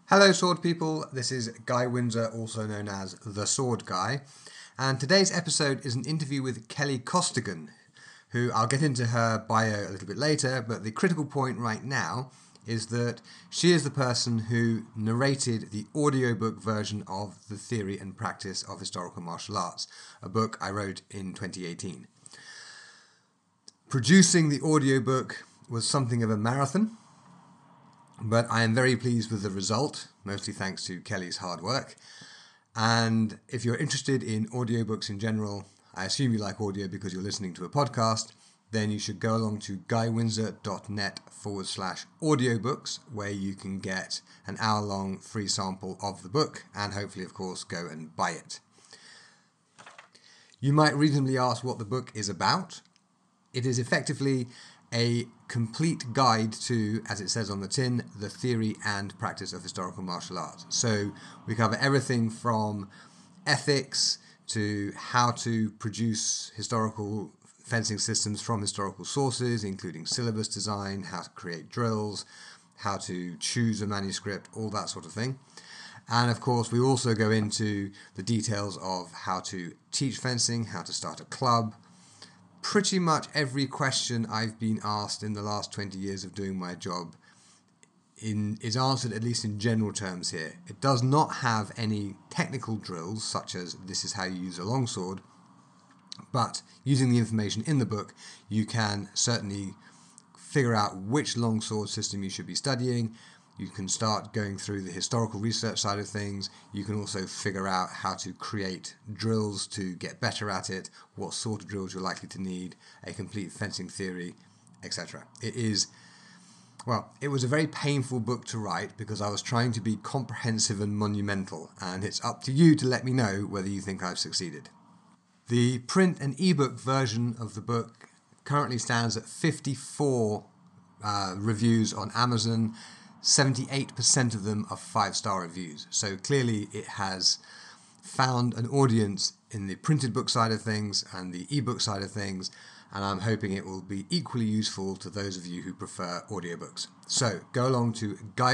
Hello, sword people. This is Guy Windsor, also known as The Sword Guy. And today's episode is an interview with Kelly Costigan, who I'll get into her bio a little bit later, but the critical point right now is that she is the person who narrated the audiobook version of The Theory and Practice of Historical Martial Arts, a book I wrote in 2018. Producing the audiobook was something of a marathon, but I am very pleased with the result, mostly thanks to Kelly's hard work. And if you're interested in audiobooks in general, I assume you like audio because you're listening to a podcast, then you should go along to guywindsor.net/audiobooks, where you can get an hour-long free sample of the book and hopefully, of course, go and buy it. You might reasonably ask what the book is about. It is effectively a complete guide to, as it says on the tin, the theory and practice of historical martial arts. So we cover everything from ethics to how to produce historical fencing systems from historical sources, including syllabus design, how to create drills, how to choose a manuscript, all that sort of thing. And of course, we also go into the details of how to teach fencing, how to start a club. Pretty much every question I've been asked in the last 20 years of doing my job is answered, at least in general terms here. It does not have any technical drills, such as this is how you use a longsword, but using the information in the book, you can certainly figure out which longsword system you should be studying. You can start going through the historical research side of things. You can also figure out how to create drills to get better at it, what sort of drills you're likely to need, a complete fencing theory, etc. It was a very painful book to write because I was trying to be comprehensive and monumental, and it's up to you to let me know whether you think I've succeeded. The print and ebook version of the book currently stands at 54 reviews on Amazon. 78% of them are 5-star reviews. So clearly it has found an audience in the printed book side of things and the ebook side of things, and I'm hoping it will be equally useful to those of you who prefer audiobooks. So go along to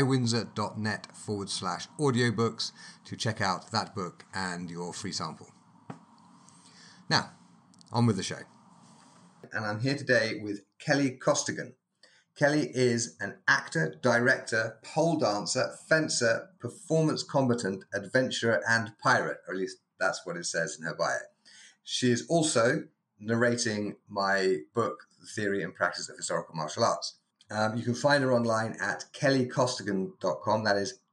guywindsor.net/audiobooks to check out that book and your free sample. Now, on with the show. And I'm here today with Kelly Costigan. Kelly is an actor, director, pole dancer, fencer, performance combatant, adventurer, and pirate, or at least that's what it says in her bio. She is also narrating my book, The Theory and Practice of Historical Martial Arts. You can find her online at kellycostigan.com. That is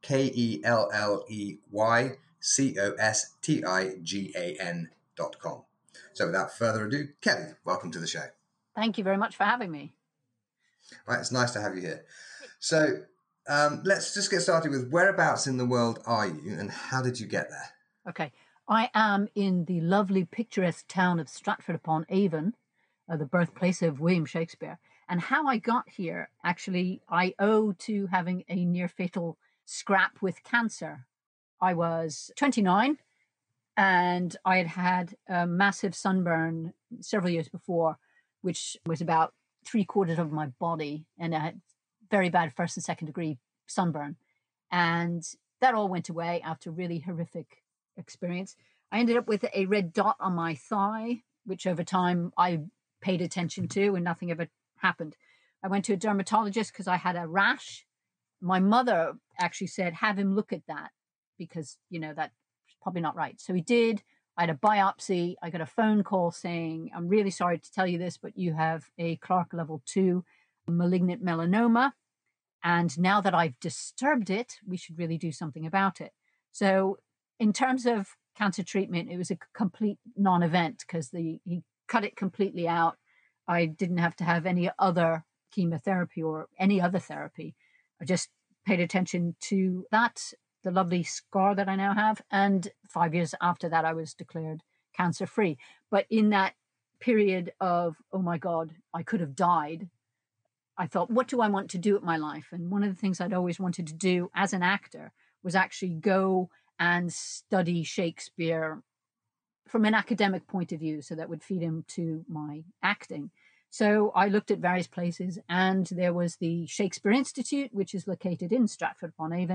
KELLEYCOSTIGAN.com. So without further ado, Kelly, welcome to the show. Thank you very much for having me. Right, it's nice to have you here. So let's just get started with whereabouts in the world are you and how did you get there? Okay. I am in the lovely picturesque town of Stratford-upon-Avon, the birthplace of William Shakespeare. And how I got here, actually, I owe to having a near-fatal scrap with cancer. I was 29 and I had had a massive sunburn several years before, which was about 3/4 of my body, and I had very bad 1st and 2nd degree sunburn. And that all went away after a really horrific experience. I ended up with a red dot on my thigh, which over time I paid attention to and nothing ever happened. I went to a dermatologist because I had a rash. My mother actually said, have him look at that because, that's probably not right. So he did. I had a biopsy. I got a phone call saying, I'm really sorry to tell you this, but you have a Clark level 2 malignant melanoma. And now that I've disturbed it, we should really do something about it. So in terms of cancer treatment, it was a complete non-event because he cut it completely out. I didn't have to have any other chemotherapy or any other therapy. I just paid attention to that, the lovely scar that I now have. And 5 years after that, I was declared cancer-free. But in that period of, oh my God, I could have died, I thought, what do I want to do with my life? And one of the things I'd always wanted to do as an actor was actually go and study Shakespeare from an academic point of view, so that would feed into my acting. So I looked at various places, and there was the Shakespeare Institute, which is located in Stratford-upon-Avon,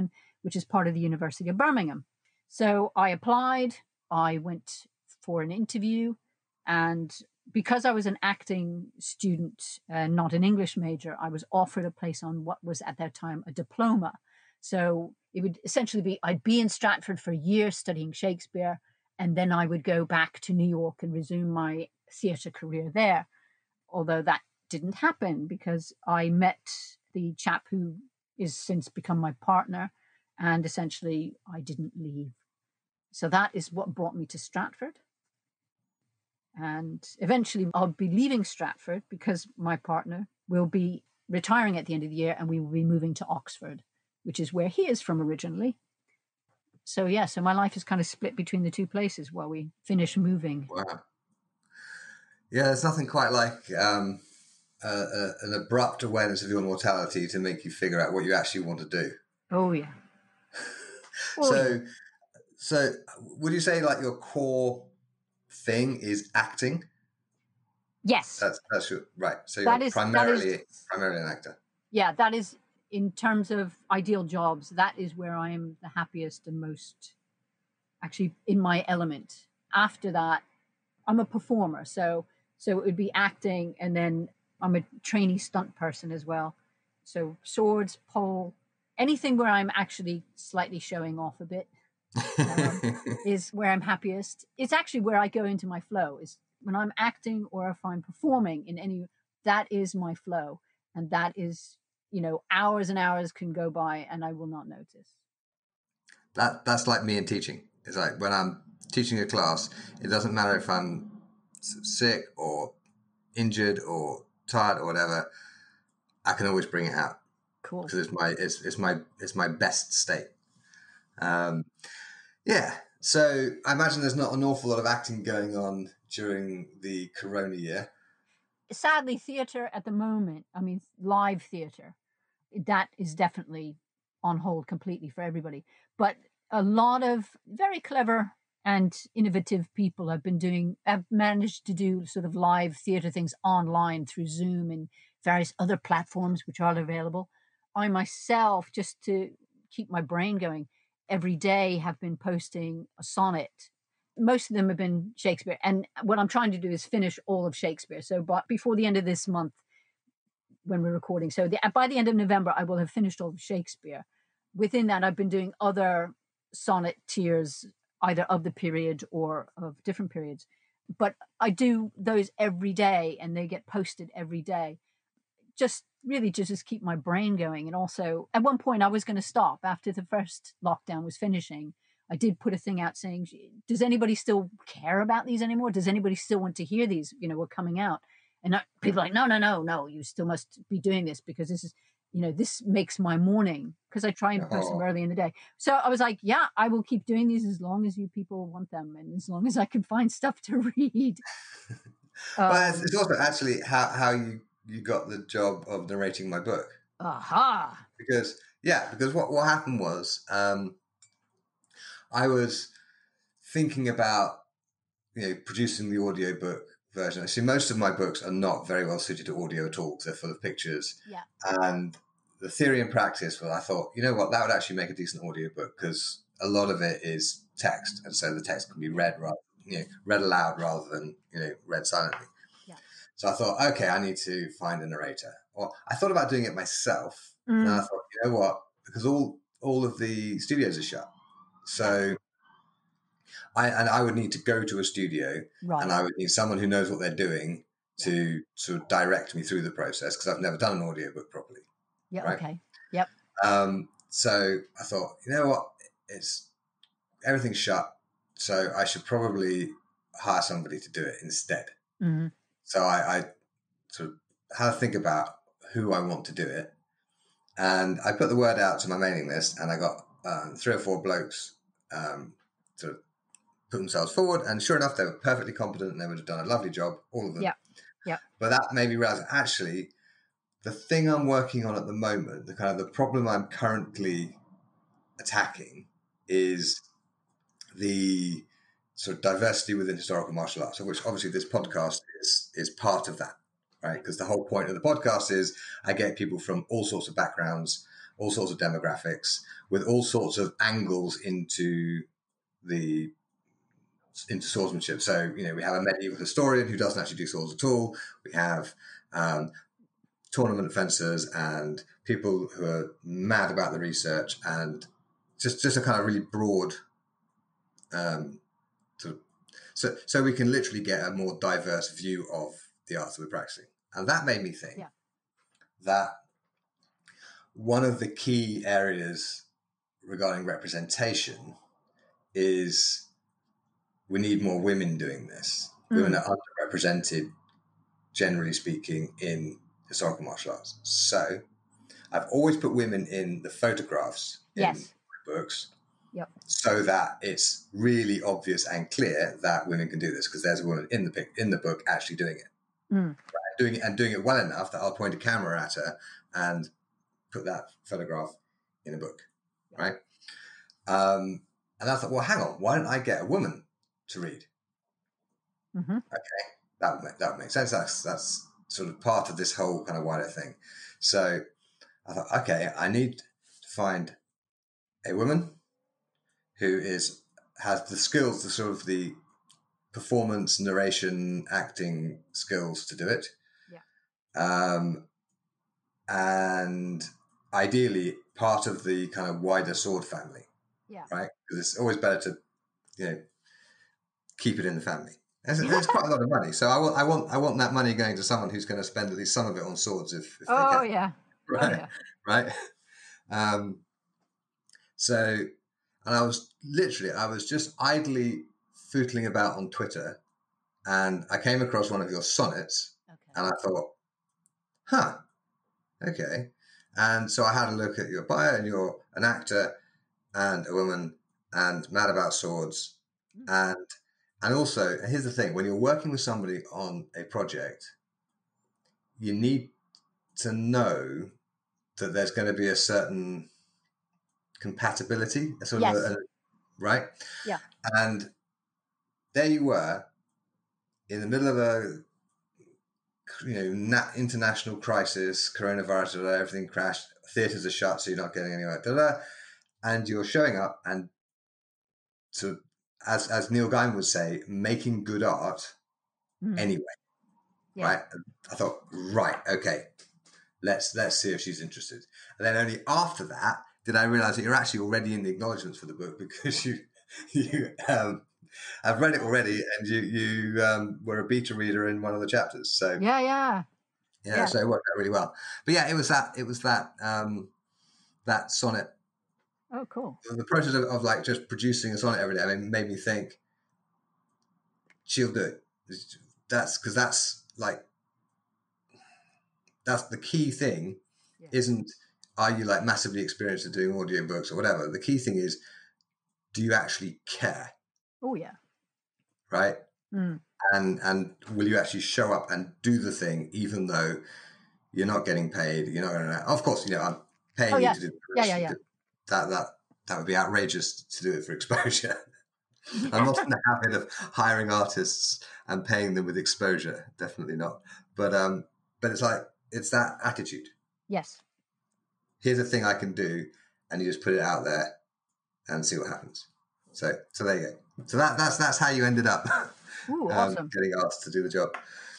which is part of the University of Birmingham. So I applied, I went for an interview, and because I was an acting student, not an English major, I was offered a place on what was at that time a diploma. So it would essentially be, I'd be in Stratford for a year studying Shakespeare, and then I would go back to New York and resume my theatre career there. Although that didn't happen because I met the chap who is since become my partner, and essentially I didn't leave. So that is what brought me to Stratford. And eventually I'll be leaving Stratford because my partner will be retiring at the end of the year, and we will be moving to Oxford, which is where he is from originally. So yeah, so my life is kind of split between the two places while we finish moving. Wow. Yeah, there's nothing quite like an abrupt awareness of your mortality to make you figure out what you actually want to do. Oh yeah. So would you say like your core thing is acting? Yes. That's right. So you're primarily an actor. Yeah, that is, in terms of ideal jobs, that is where I am the happiest and most actually in my element. After that, I'm a performer. So it would be acting, and then I'm a trainee stunt person as well. So swords, pole, anything where I'm actually slightly showing off a bit is where I'm happiest. It's actually where I go into my flow, is when I'm acting or if I'm performing in any, that is my flow. And that is, hours and hours can go by and I will not notice. That's like me in teaching. It's like when I'm teaching a class, it doesn't matter if I'm sick or injured or tired or whatever, I can always bring it out. Cool. Because it's my best state. Yeah. So I imagine there's not an awful lot of acting going on during the Corona year. Sadly, theatre at the moment, I mean, live theatre, that is definitely on hold completely for everybody. But a lot of very clever and innovative people have managed to do sort of live theatre things online through Zoom and various other platforms which are available. I myself, just to keep my brain going, every day have been posting a sonnet. Most of them have been Shakespeare. And what I'm trying to do is finish all of Shakespeare. So before the end of this month, when we're recording, so by the end of November, I will have finished all of Shakespeare. Within that, I've been doing other sonnet tiers, either of the period or of different periods. But I do those every day, and they get posted every day. Just really just keep my brain going. And also, at one point, I was going to stop after the first lockdown was finishing. I did put a thing out saying, does anybody still care about these anymore? Does anybody still want to hear these? We're coming out. And people are like, no, you still must be doing this because this is, this makes my morning, because I try and post them early in the day. So I was like, yeah, I will keep doing these as long as you people want them and as long as I can find stuff to read. But it's also actually how you got the job of narrating my book. Aha. Because what happened was I was thinking about producing the audiobook version. Actually, most of my books are not very well suited to audio at all because they're full of pictures. Yeah. And the theory and practice, well, I thought, you know what, that would actually make a decent audiobook because a lot of it is text, and so the text can be read read aloud rather than read silently. Yeah. So I thought, okay, I need to find a narrator. Well, I thought about doing it myself, and I thought, you know what, because all of the studios are shut, so I would need to go to a studio, right, and I would need someone who knows what they're doing to sort of direct me through the process because I've never done an audiobook properly. Yeah. Right? Okay. Yep. So I thought, you know what, everything's shut, so I should probably hire somebody to do it instead. Mm-hmm. So I sort of had to think about who I want to do it, and I put the word out to my mailing list, and I got 3 or 4 blokes sort of put themselves forward, and sure enough, they were perfectly competent and they would have done a lovely job, all of them. Yeah. But that made me realize actually the thing I'm working on at the moment, the problem I'm currently attacking is the sort of diversity within historical martial arts, of which obviously this podcast is part of that, right? Because the whole point of the podcast is I get people from all sorts of backgrounds all sorts of demographics, with all sorts of angles into swordsmanship. So, we have a medieval historian who doesn't actually do swords at all. We have tournament fencers and people who are mad about the research, and just a kind of really broad so we can literally get a more diverse view of the arts that we're practicing. And that made me think that one of the key areas regarding representation is we need more women doing this. Women are underrepresented, generally speaking, in historical martial arts. So I've always put women in the photographs in my books, so that it's really obvious and clear that women can do this, because there's a woman in the book actually doing it. Doing it well enough that I'll point a camera at her and put that photograph in a book, right? And I thought, well, hang on, why don't I get a woman to read? Okay, that would make sense. That's sort of part of this whole kind of wider thing. So I thought, okay, I need to find a woman who has the skills, the sort of the performance, narration, acting skills to do it. And ideally part of the kind of wider sword family. Right? Because it's always better to, keep it in the family. There's quite a lot of money. So I want that money going to someone who's going to spend at least some of it on swords if they can. Yeah. Right. Right. So, and I was just idly footling about on Twitter, and I came across one of your sonnets, and I thought, okay. And so I had a look at your bio, and you're an actor and a woman and mad about swords. And also, here's the thing, when you're working with somebody on a project, you need to know that there's going to be a certain compatibility, right? Yeah. And there you were in the middle of a international crisis, coronavirus, everything crashed, theaters are shut, so you're not getting anywhere, and you're showing up and to, as Neil Gaiman would say, making good art anyway. Right? I thought, right, okay, let's see if she's interested. And then only after that did I realize that you're actually already in the acknowledgements for the book, because you I've read it already, and you were a beta reader in one of the chapters. So yeah. So it worked out really well. But yeah, it was that sonnet. Oh, cool. The process of like just producing a sonnet every day, made me think, she'll do it. That's the key thing. Isn't, are you like massively experienced at doing audiobooks or whatever? The key thing is, do you actually care? Oh yeah. Right. And will you actually show up and do the thing, even though you're not getting paid? You're not going to. Of course, I'm paying you to do this. Yeah. That would be outrageous to do it for exposure. I'm not in the habit of hiring artists and paying them with exposure. Definitely not. But it's that attitude. Yes. Here's a thing I can do, and you just put it out there and see what happens. So there you go. So that's how you ended up. Ooh, awesome. Getting asked to do the job.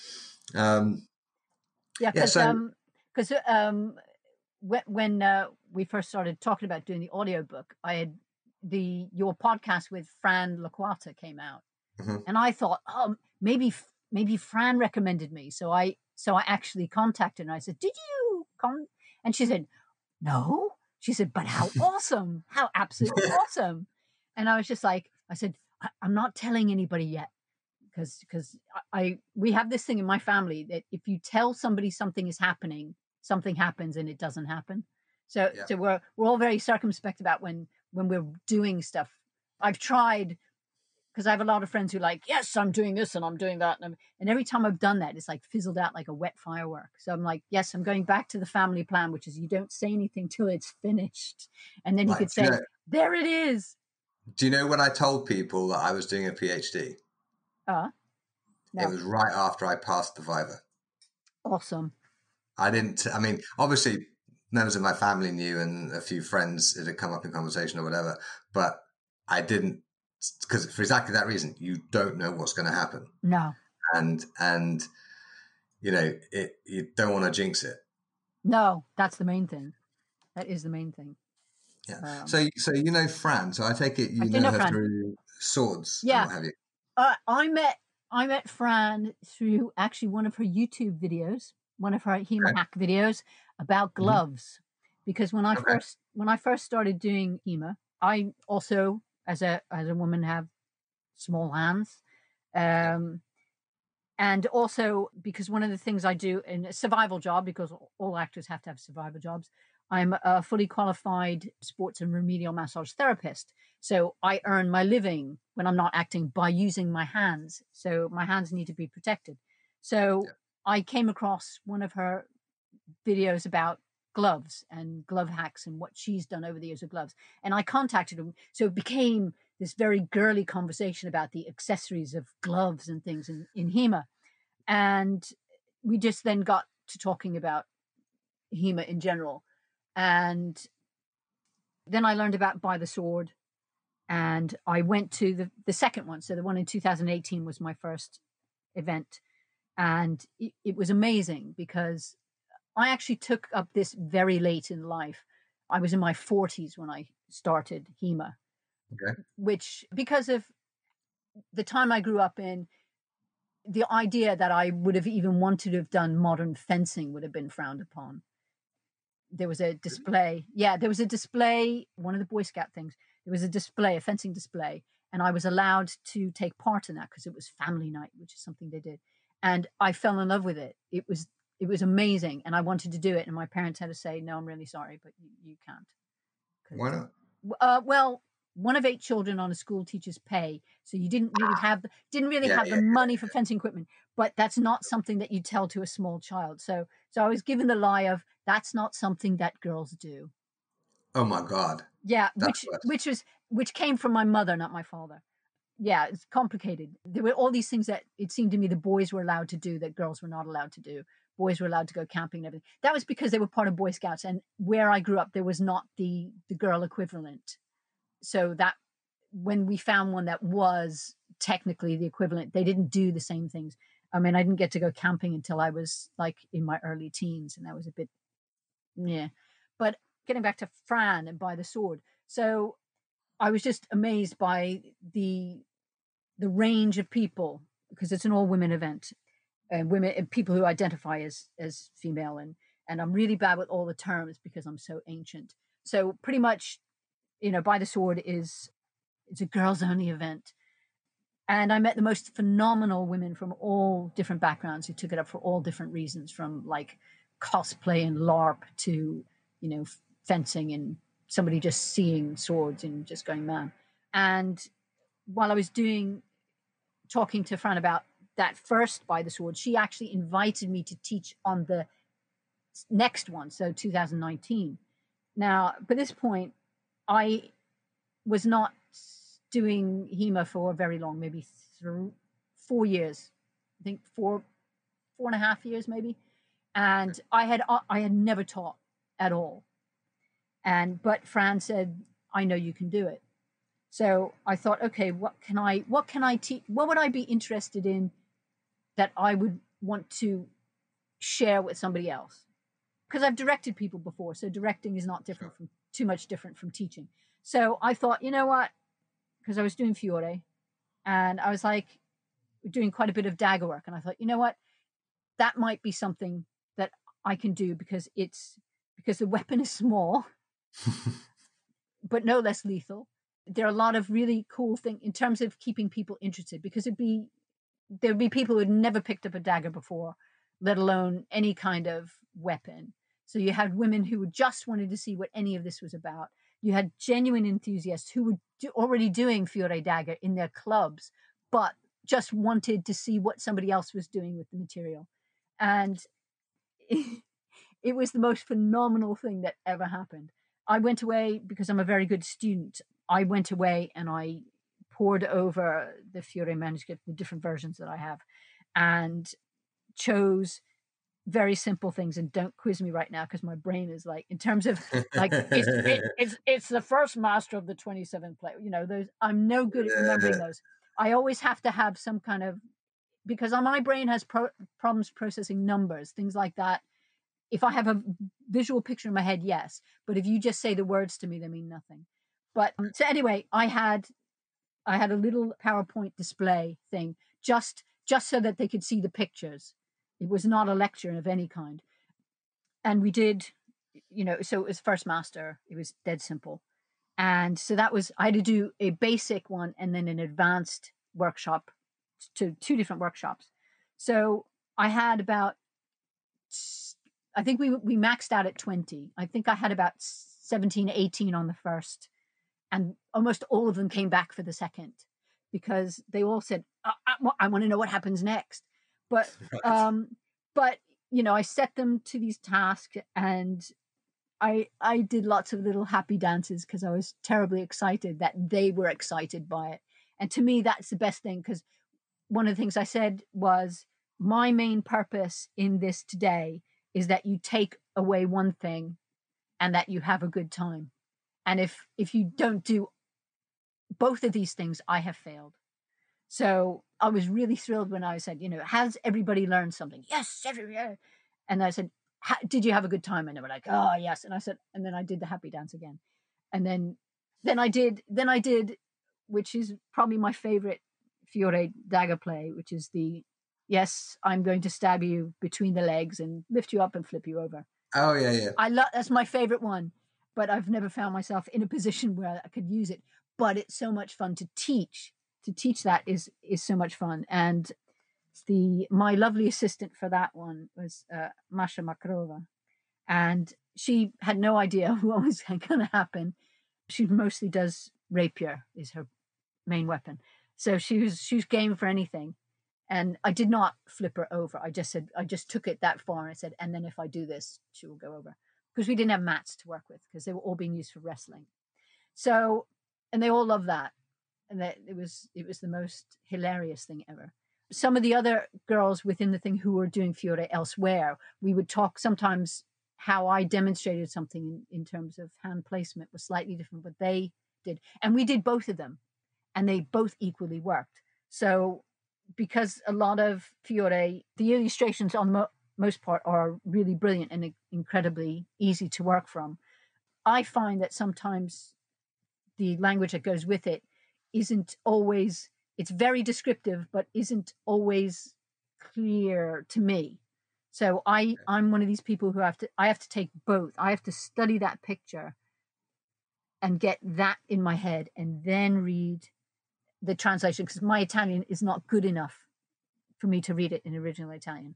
Because when we first started talking about doing the audiobook, I had your podcast with Fran Laquata came out, and I thought, maybe Fran recommended me, so I actually contacted her and I said, did you come? And she said, no. She said, but how awesome, how absolutely awesome. And I was just like, I said, I'm not telling anybody yet, because we have this thing in my family that if you tell somebody something is happening, something happens and it doesn't happen. So we're all very circumspect about when we're doing stuff. I've tried, because I have a lot of friends who are like, yes, I'm doing this and I'm doing that. And every time I've done that, it's like fizzled out like a wet firework. So I'm like, yes, I'm going back to the family plan, which is you don't say anything till it's finished. And then you could say, there it is. Do you know when I told people that I was doing a PhD? No. It was right after I passed the Viva. Awesome. Obviously members of my family knew, and a few friends, it had come up in conversation or whatever. But I didn't, because for exactly that reason, you don't know what's going to happen, No. and you know, you don't want to jinx it. No, that's the main thing. That is the main thing. Yeah. So you know Fran. So I take it I you do know know her Fran. through swords and Yeah. what have you. I met Fran through actually one of her YouTube videos, one of her HEMA hack videos about gloves. Because when I first started doing HEMA, I also as a woman have small hands. And also because one of the things I do in a survival job, because all actors have to have survival jobs, I'm a fully qualified sports and remedial massage therapist. So I earn my living when I'm not acting by using my hands. So my hands need to be protected. So I came across one of her videos about gloves and glove hacks and what she's done over the years with gloves. And I contacted him. So it became this very girly conversation about the accessories of gloves and things in HEMA. And we just then got to talking about HEMA in general. And then I learned about By the Sword. And I went to the second one. So the one in 2018 was my first event. And it was amazing because I actually took up this very late in life. I was in my 40s when I started HEMA, which because of the time I grew up in, the idea that I would have even wanted to have done modern fencing would have been frowned upon. There was a display. Yeah, there was a display, one of the Boy Scout things. There was a display, a fencing display, and I was allowed to take part in that because it was family night, which is something they did. And I fell in love with it. It was amazing, and I wanted to do it. And my parents had to say, "No, I'm really sorry, but you can't." Why not? Well, one of 8 children on a school teacher's pay, so you didn't really have the money for fencing equipment. But that's not something that you tell to a small child. So I was given the lie of that's not something that girls do. Oh my God. Yeah, which came from my mother, not my father. Yeah, it's complicated. There were all these things that it seemed to me the boys were allowed to do that girls were not allowed to do. Boys were allowed to go camping and everything. That was because they were part of Boy Scouts, and where I grew up, there was not the girl equivalent. So that when we found one that was technically the equivalent, they didn't do the same things. I mean, I didn't get to go camping until I was like in my early teens, and that was a bit, yeah. But getting back to Fran and By the Sword, so I was just amazed by the range of people because it's an all women event and women and people who identify as female, and I'm really bad with all the terms because I'm so ancient. So pretty much, By the Sword it's a girls only event. And I met the most phenomenal women from all different backgrounds who took it up for all different reasons, from like cosplay and LARP to, fencing and somebody just seeing swords and just going mad. And while I was talking to Fran about that first By the Sword, she actually invited me to teach on the next one, so 2019. Now, by this point, I was not doing HEMA for very long, maybe 4 years. I think 4.5 years maybe. And I had never taught at all. But Fran said, I know you can do it. So I thought, okay, what can I teach? What would I be interested in that I would want to share with somebody else? Because I've directed people before, so directing is not too much different from teaching. So I thought, you know what? Because I was doing Fiore, and I was like doing quite a bit of dagger work, and I thought, you know what? That might be something that I can do because the weapon is small, but no less lethal. There are a lot of really cool things in terms of keeping people interested, because there'd be people who had never picked up a dagger before, let alone any kind of weapon. So you had women who just wanted to see what any of this was about. You had genuine enthusiasts who were already doing Fiore dagger in their clubs, but just wanted to see what somebody else was doing with the material. And it was the most phenomenal thing that ever happened. I went away because I'm a very good student. I went away and I pored over the Fiore manuscript, the different versions that I have, and chose very simple things, and don't quiz me right now because my brain is like, in terms of like, it's the first master of the 27 play. You know, those I'm no good at remembering those. I always have to have some kind of, because my brain has problems processing numbers, things like that. If I have a visual picture in my head, yes, but if you just say the words to me, they mean nothing. But so anyway, I had a little PowerPoint display thing just so that they could see the pictures. It was not a lecture of any kind. And we did, so it was first master. It was dead simple. And so I had to do a basic one and then an advanced workshop, to two different workshops. So I had about, I think we maxed out at 20. I think I had about 17, 18 on the first, and almost all of them came back for the second, because they all said, I want to know what happens next. But, but I set them to these tasks, and I did lots of little happy dances because I was terribly excited that they were excited by it. And to me, that's the best thing, because one of the things I said was, my main purpose in this today is that you take away one thing and that you have a good time. And if you don't do both of these things, I have failed. So I was really thrilled when I said, has everybody learned something? Yes, everybody. And I said, did you have a good time? And they were like, oh, yes. And I said, and then I did the happy dance again. And then I did, which is probably my favorite Fiore dagger play, which is yes, I'm going to stab you between the legs and lift you up and flip you over. Oh, yeah. That's my favorite one, but I've never found myself in a position where I could use it. But it's so much fun to teach. To teach that is so much fun. And my lovely assistant for that one was Masha Makarova. And she had no idea what was going to happen. She mostly does rapier, is her main weapon. So she was game for anything. And I did not flip her over. I just took it that far, and I said, and then if I do this, she will go over. Because we didn't have mats to work with, because they were all being used for wrestling. So, and they all loved that. And that it was the most hilarious thing ever. Some of the other girls within the thing who were doing Fiore elsewhere, we would talk sometimes how I demonstrated something in terms of hand placement was slightly different, but they did. And we did both of them, and they both equally worked. So because a lot of Fiore, the illustrations on the most part are really brilliant and incredibly easy to work from, I find that sometimes the language that goes with it isn't always, it's very descriptive, but isn't always clear to me. So I'm one of these people who I have to take both. I have to study that picture and get that in my head, and then read the translation, because my Italian is not good enough for me to read it in original Italian.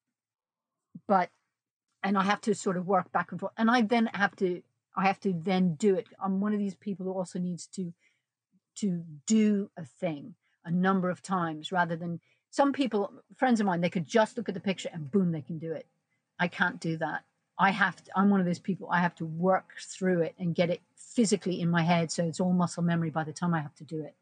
And I have to sort of work back and forth, and I have to then do it. I'm one of these people who also needs to do a thing a number of times, rather than some people, friends of mine, they could just look at the picture and boom, they can do it. I can't do that. I'm one of those people, I have to work through it and get it physically in my head, so it's all muscle memory by the time I have to do it.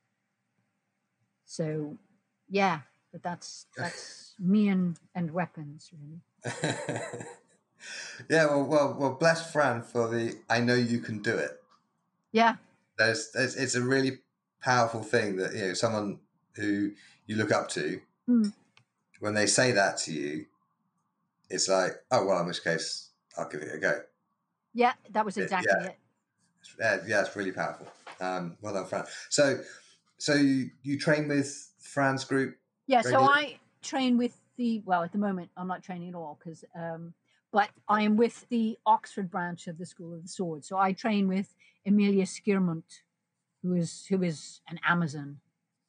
So, yeah, but that's me and weapons, really. Yeah, well, bless Fran for I know you can do it. Yeah. It's a really powerful thing that, someone who you look up to, when they say that to you, it's like, oh, well, in which case, I'll give it a go. Yeah, that was exactly it. Yeah, it's really powerful. Well done, Fran. So you train with Fran's group? Yeah, regularly? So I train with at the moment, I'm not training at all, because but I am with the Oxford branch of the School of the Sword. So I train with Emilia Skirmont, who is an Amazon.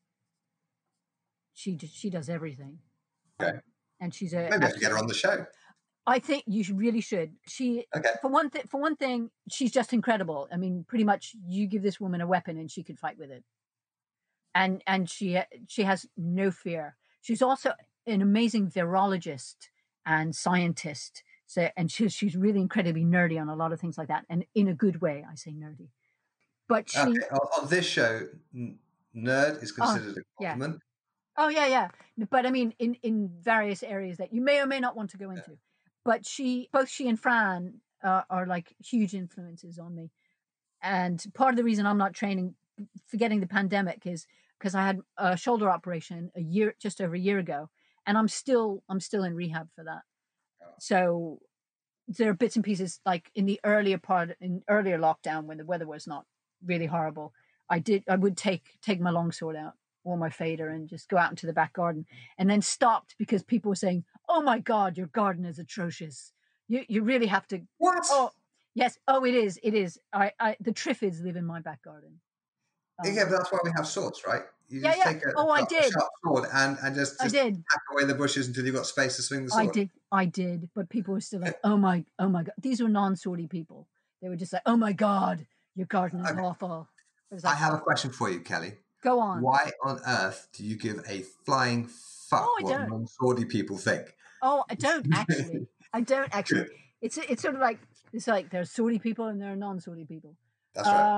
She does everything. Okay. And she's maybe I have to get her on the show. I think you really should. For one thing, she's just incredible. I mean, pretty much you give this woman a weapon and she could fight with it. And she has no fear. She's also an amazing virologist and scientist. So, and she's really incredibly nerdy on a lot of things like that, and in a good way. I say nerdy, but she on this show, nerd is considered a compliment. Oh yeah, yeah. But I mean, in various areas that you may or may not want to go into. But both she and Fran are like huge influences on me. And part of the reason I'm not training, forgetting the pandemic, is because I had a shoulder operation just over a year ago, and I'm still in rehab for that. So there are bits and pieces like in earlier lockdown when the weather was not really horrible. I would take my longsword out or my fader and just go out into the back garden, and then stopped because people were saying, "Oh my God, your garden is atrocious. You really have to." What? Oh yes. Oh, it is. It is. The Triffids live in my back garden. Yeah, but that's why we have swords, right? You Yeah, just yeah. take Oh, I a did. sharp sword and just I did. hack away the bushes until you've got space to swing the I sword. did. I did. But people were still like, oh my God. These were non-swordy people. They were just like, oh my God, your garden is Okay. awful. It was I like, have a question for you, Kelly. go on. Why on earth do you give a flying Oh, fuck I what don't. non-swordy people think? Oh, I don't actually. I don't actually. It's sort of like, it's like there are swordy people and there are non-swordy people. That's right.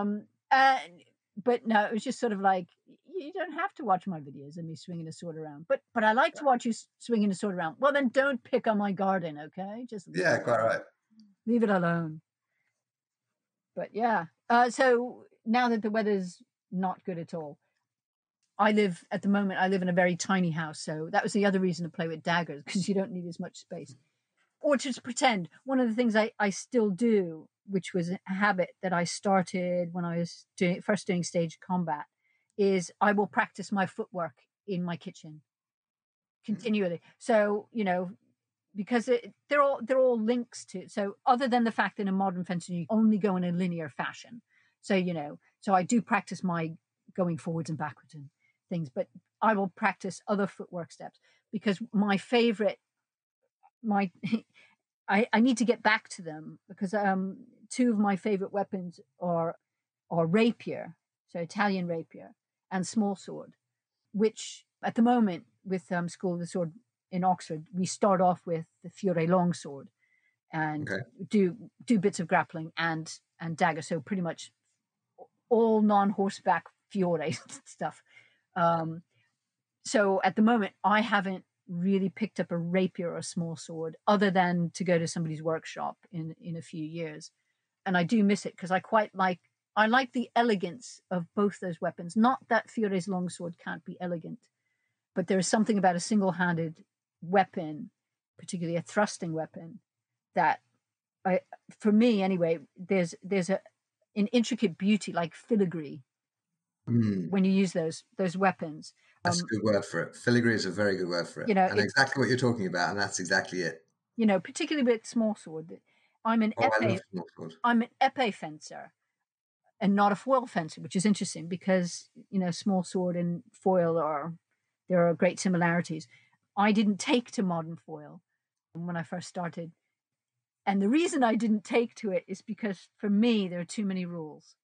But no, it was just sort of like, you don't have to watch my videos of me swinging a sword around. But I like to watch you swinging a sword around. Well, then don't pick on my garden, okay? Just Yeah, quite right. leave it alone. But yeah. So now that the weather's not good at all, at the moment, I live in a very tiny house. So that was the other reason to play with daggers, because you don't need as much space. Or to pretend. One of the things I still do, which was a habit that I started when I was first doing stage combat, is I will practice my footwork in my kitchen continually. So, because they're all links to. So other than the fact that in modern fencing you only go in a linear fashion, so so I do practice my going forwards and backwards and things, but I will practice other footwork steps because my favorite, my I need to get back to them because two of my favorite weapons are rapier, so Italian rapier, and small sword, which at the moment with School of the Sword in Oxford, we start off with the Fiore longsword and do bits of grappling and dagger. So pretty much all non-horseback Fiore stuff. So at the moment, I haven't really picked up a rapier or a small sword other than to go to somebody's workshop in a few years. And I do miss it because I like the elegance of both those weapons. Not that Fiore's longsword can't be elegant, but there is something about a single-handed weapon, particularly a thrusting weapon, that for me anyway, there's an intricate beauty, like filigree, when you use those weapons. That's a good word for it. Filigree is a very good word for it. And exactly what you're talking about, and that's exactly it. Particularly with small sword. I'm an I love small sword. I'm an épée fencer and not a foil fencer, which is interesting because, small sword and foil there are great similarities. I didn't take to modern foil when I first started. And the reason I didn't take to it is because for me, there are too many rules.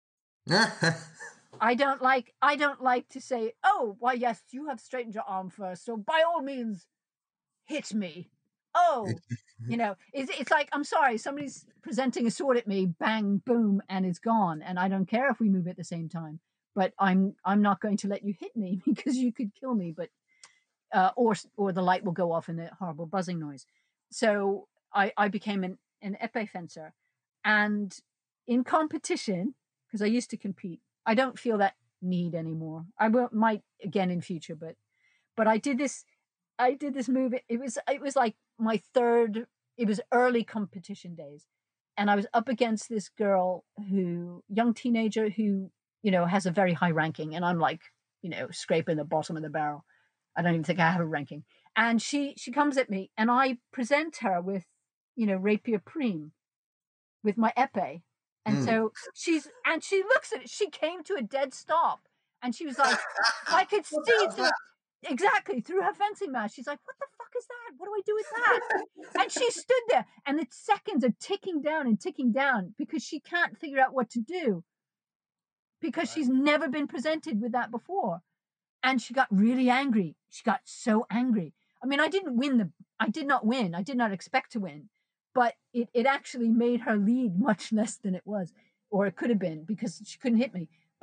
I don't like to say, oh, why, yes, you have straightened your arm first, so by all means, hit me. Oh, it's like, I'm sorry, somebody's presenting a sword at me, bang, boom, and it's gone. And I don't care if we move at the same time, but I'm not going to let you hit me because you could kill me, but, or the light will go off in a horrible buzzing noise. So I became an épée fencer, and in competition, because I used to compete, I don't feel that need anymore. Might again in future, but I did this move. It was like my third. It was early competition days, and I was up against this girl young teenager who has a very high ranking, and I'm like scraping the bottom of the barrel. I don't even think I have a ranking. And she comes at me, and I present her with rapier prime with my épée. And so she looks at it. She came to a dead stop, and she was like, I could see through her fencing mask. She's like, what the fuck is that? What do I do with that? And she stood there, and the seconds are ticking down because she can't figure out what to do because she's never been presented with that before. And she got really angry. She got so angry. I mean, I did not win. I did not expect to win. But it actually made her lead much less than it was, or it could have been, because she couldn't hit me.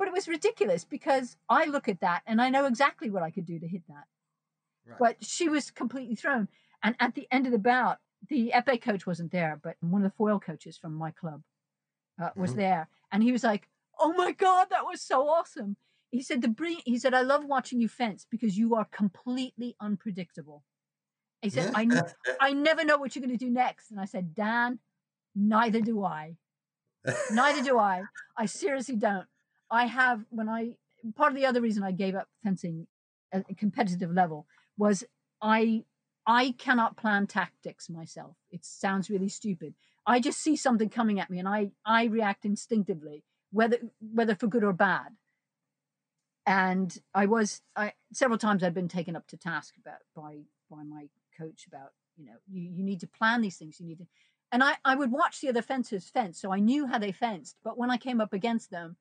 But it was ridiculous because I look at that and I know exactly what I could do to hit that. Right. But she was completely thrown. And at the end of the bout, the épée coach wasn't there, but one of the foil coaches from my club was there. And he was like, "Oh my God, that was so awesome." He said, he said, "I love watching you fence because you are completely unpredictable." He said, I never know what you're going to do next. And I said, "Dan, neither do I. Neither do I. I seriously don't. Part of the other reason I gave up fencing at a competitive level was I cannot plan tactics myself. It sounds really stupid. I just see something coming at me and I react instinctively, whether for good or bad. And several times I'd been taken up to task by my coach about, you need to plan these things. And I would watch the other fencers fence, so I knew how they fenced. But when I came up against them,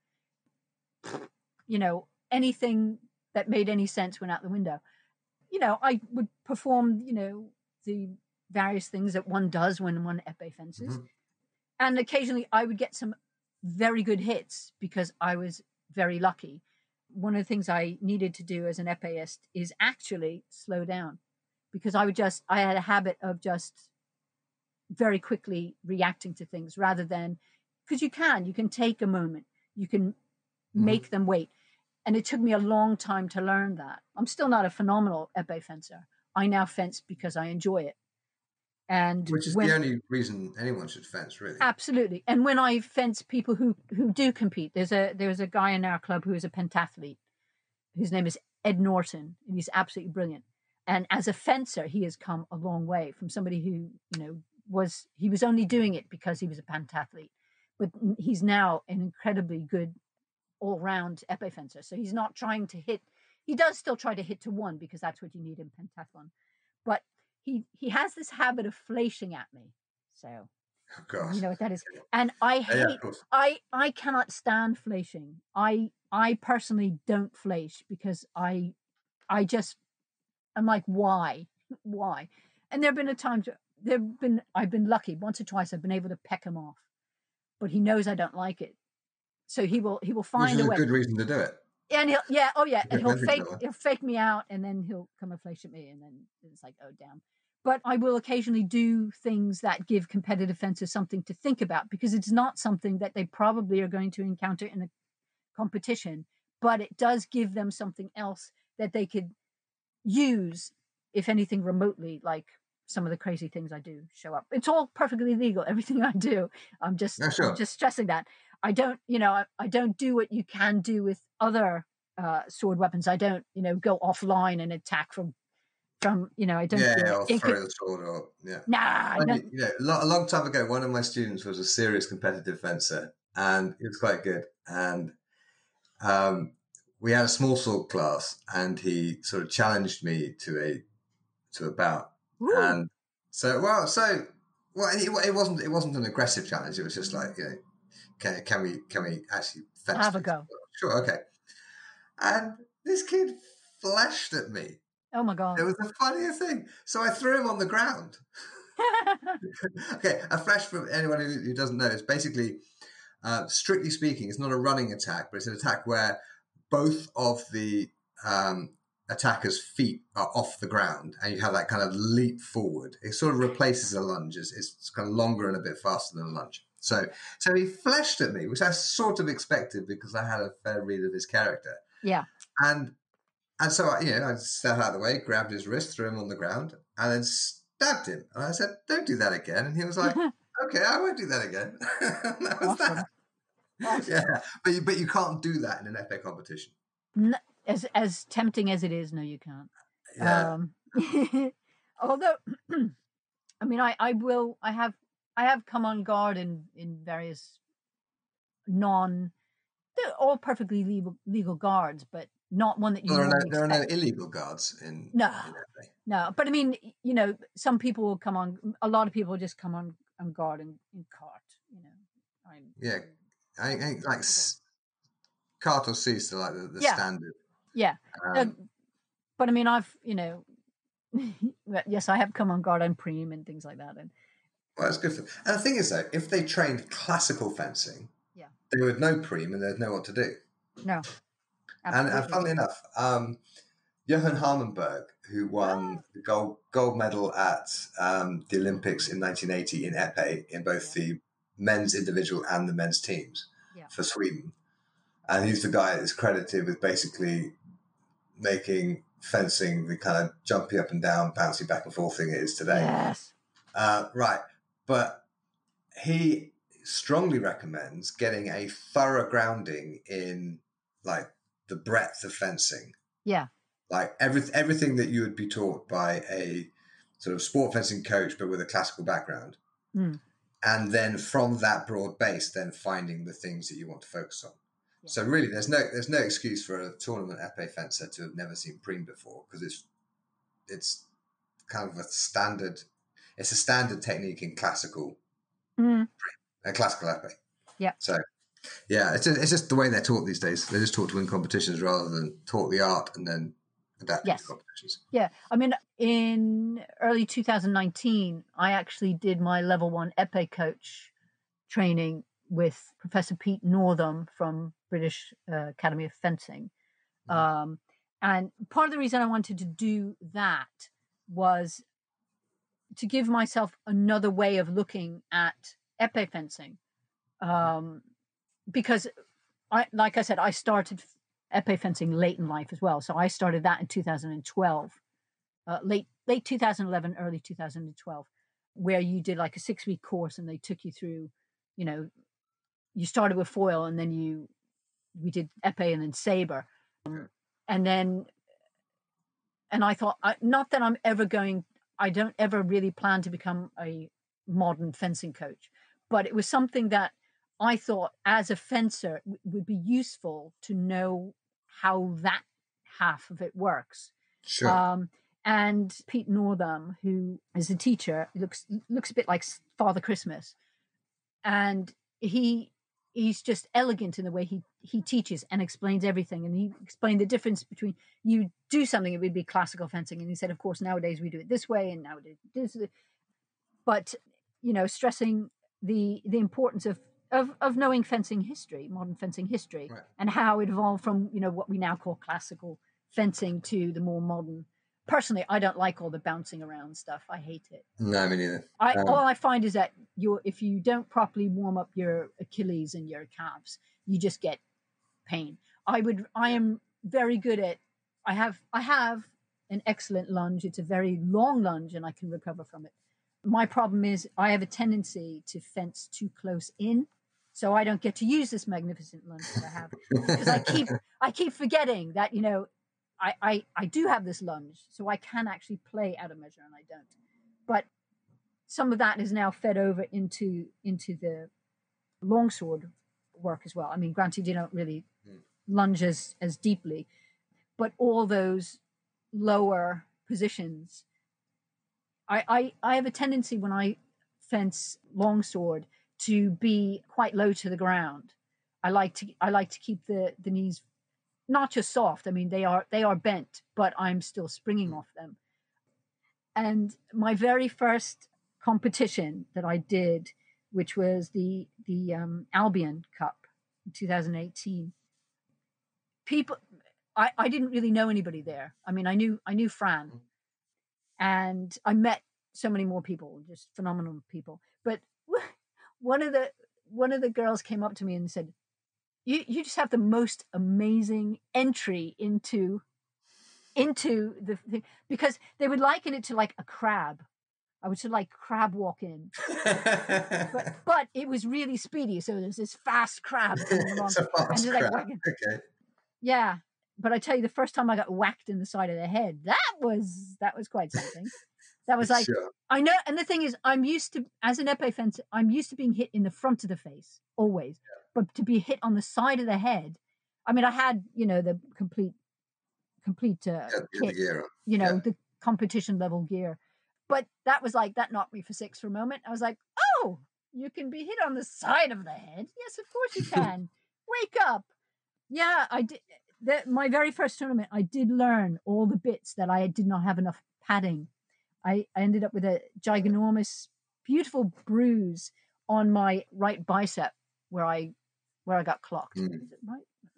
anything that made any sense went out the window. I would perform, the various things that one does when one épée fences. Mm-hmm. And occasionally I would get some very good hits because I was very lucky. One of the things I needed to do as an épéiste is actually slow down, because I had a habit of just very quickly reacting to things rather than, because you can take a moment, you can make them wait. And it took me a long time to learn that. I'm still not a phenomenal épée fencer. I now fence because I enjoy it. And which is the only reason anyone should fence, really. Absolutely. And when I fence people who do compete, there's a guy in our club who is a pentathlete. His name is Ed Norton, and he's absolutely brilliant. And as a fencer, he has come a long way from somebody who, was only doing it because he was a pentathlete. But he's now an incredibly good all-round épée fencer. So he's not trying to hit. He does still try to hit to one because that's what you need in pentathlon. But he has this habit of flashing at me. So you know what that is. And I hate, I cannot stand flashing. I personally don't flash because I'm like, why? And there have been times I've been lucky once or twice. I've been able to peck him off, but he knows I don't like it. So he will find a way. Which is a good reason to do it. And and he'll fake me out, and then he'll come and flash at me, and then it's like, oh damn. But I will occasionally do things that give competitive fencers something to think about, because it's not something that they probably are going to encounter in a competition, but it does give them something else that they could use, if anything remotely, like some of the crazy things I do show up. It's all perfectly legal, everything I do. I'm just stressing that. I don't do what you can do with other sword weapons. I don't, go offline and attack from I don't. Or throw the sword, or Nah. A long time ago, one of my students was a serious competitive fencer, and it was quite good. And we had a small sword class, and he sort of challenged me to a bout. Ooh. And it wasn't an aggressive challenge. It was just like, can we actually fence? Have a go. Sure, okay. And this kid flashed at me. Oh my God. It was the funniest thing. So I threw him on the ground. Okay, a flash, for anyone who doesn't know, is basically, strictly speaking, it's not a running attack, but it's an attack where both of the attacker's feet are off the ground, and you have that kind of leap forward. It sort of replaces a lunge. It's kind of longer and a bit faster than a lunge. So he flashed at me, which I sort of expected because I had a fair read of his character. Yeah. And so, I stepped out of the way, grabbed his wrist, threw him on the ground, and then stabbed him. And I said, "Don't do that again." And he was like, "Okay, I won't do that again." That was awesome. that. Awesome. Yeah, but you can't do that in an épée competition. No, as tempting as it is, no, you can't. Yeah. Although, I mean, I have come on guard in various they're all perfectly legal guards, but not one that you there are no illegal guards in épée. No, but I mean, some people will come on. A lot of people just come on guard in cart. I think like cart or cease are like the standard. Yeah, but I mean, I've yes, I have come on guard on preem and things like that. And well, that's good. And the thing is, though, if they trained classical fencing, they would know preem and they'd know what to do. No, And absolutely. funnily enough, Johan Harmenberg, who won the gold medal at the Olympics in 1980 in épée in both the men's individual and the men's teams for Sweden, and he's the guy that's credited with basically making fencing the kind of jumpy up and down, bouncy back and forth thing it is today. Yes. Right. But he strongly recommends getting a thorough grounding in like the breadth of fencing. Yeah. Like everything that you would be taught by a sort of sport fencing coach, but with a classical background. Mm. And then from that broad base, then finding the things that you want to focus on. Yeah. So really, there's no excuse for a tournament épée fencer to have never seen prime before, because it's kind of a standard. It's a standard technique in classical prime, classical épée. Yeah. So yeah, it's just the way they're taught these days. They're just taught to win competitions rather than taught the art and then adapt to competitions. Yeah, I mean, in early 2019, I actually did my level 1 épée coach training with Professor Pete Northam from British Academy of Fencing. And part of the reason I wanted to do that was to give myself another way of looking at épée fencing. Because like I said, I started épée fencing late in life as well. So I started that in 2012, late 2011, early 2012, where you did like a 6-week course and they took you through, you started with foil and then we did épée and then saber. And I thought, not that I don't ever really plan to become a modern fencing coach, but it was something that I thought as a fencer would be useful to know how that half of it works. Sure. And Pete Northam, who is a teacher, looks a bit like Father Christmas, and he's just elegant in the way he teaches and explains everything. And he explained the difference between you do something, it would be classical fencing, and he said, of course, nowadays we do it this way, and nowadays this, but stressing the importance of knowing fencing history, modern fencing history, right, and how it evolved from what we now call classical fencing to the more modern. Personally, I don't like all the bouncing around stuff. I hate it. No, me neither. All I find is that if you don't properly warm up your Achilles and your calves, you just get pain. I am very good at. I have an excellent lunge. It's a very long lunge, and I can recover from it. My problem is I have a tendency to fence too close in, so I don't get to use this magnificent lunge that I have, because I keep forgetting that I do have this lunge, so I can actually play out of measure, and I don't. But some of that is now fed over into the longsword work as well. I mean, granted, you don't really lunge as deeply, but all those lower positions, I have a tendency when I fence longsword to be quite low to the ground. I like to keep the knees not just soft. I mean, they are bent, but I'm still springing off them. And my very first competition that I did, which was the Albion Cup in 2018, I didn't really know anybody there. I mean, I knew Fran, and I met so many more people, just phenomenal people. But one of the girls came up to me and said, You just have the most amazing entry into the thing, because they would liken it to like a crab. I would sort of like crab walk in, but it was really speedy. So there's this fast crab coming along, and crab. Like, okay. Yeah, but I tell you, the first time I got whacked in the side of the head, that was quite something. That was like, sure. I know, and the thing is, I'm used to, as an épée fencer, I'm used to being hit in the front of the face always, but to be hit on the side of the head, I mean, I had the complete kit, gear. The competition level gear. But that was like, that knocked me for six for a moment. I was like, oh, you can be hit on the side of the head? Yes, of course you can. Wake up. Yeah, I did. My very first tournament, I did learn all the bits that I did not have enough padding. I ended up with a ginormous, beautiful bruise on my right bicep where I got clocked. Is it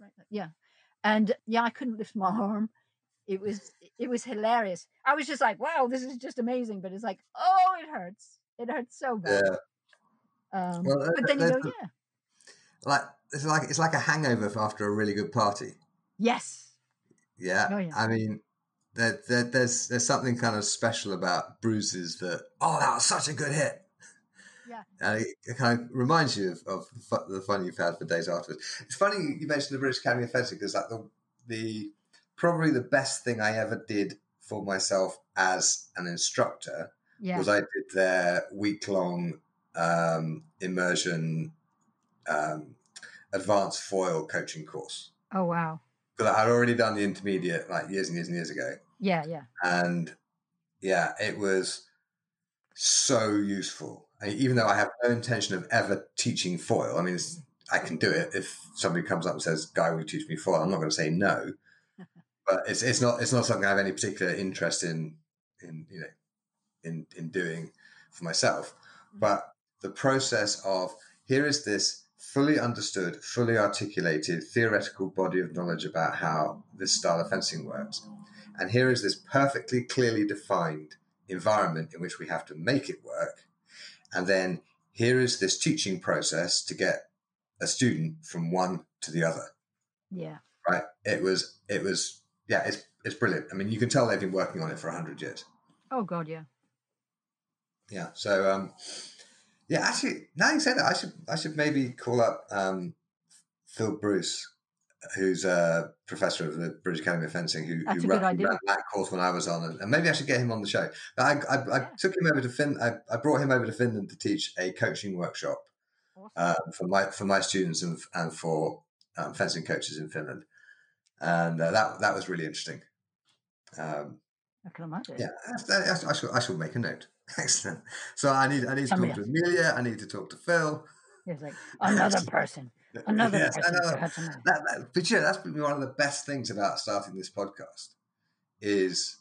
Yeah. And yeah, I couldn't lift my arm. It was hilarious. I was just like, wow, this is just amazing. But it's like, oh, it hurts. It hurts so bad. Yeah. Well, But then you go, yeah. like it's like a hangover after a really good party. Yes. Yeah. Oh yeah. I mean, there's something kind of special about bruises that, oh, that was such a good hit. Yeah. And it kind of reminds you of the fun you've had for days afterwards. It's funny you mentioned the British Academy of Fencing, because like the probably the best thing I ever did for myself as an instructor was I did their week-long immersion advanced foil coaching course. Oh wow. Because I'd already done the intermediate like years and years and years ago. Yeah, yeah. And yeah, it was so useful. Even though I have no intention of ever teaching foil, I mean, I can do it. If somebody comes up and says, "Guy, will you teach me foil?" I'm not going to say no. But it's not something I have any particular interest in doing for myself. But the process of, here is this fully understood, fully articulated theoretical body of knowledge about how this style of fencing works, and here is this perfectly clearly defined environment in which we have to make it work, and then here is this teaching process to get a student from one to the other. Yeah. Right. It was yeah, it's brilliant. I mean, you can tell they've been working on it for 100 years. Oh God, yeah. Yeah. So yeah, actually, now you say that, I should maybe call up Phil Bruce, who's a professor of the British Academy of Fencing, who ran that course when I was on, and maybe I should get him on the show. But I took him over to I brought him over to Finland to teach a coaching workshop for my students and for fencing coaches in Finland, and that was really interesting. I can imagine. Yeah, I shall make a note. Excellent. So I need to talk to Amelia. I need to talk to Phil. It's like another person. Another person. But yeah, that's been one of the best things about starting this podcast is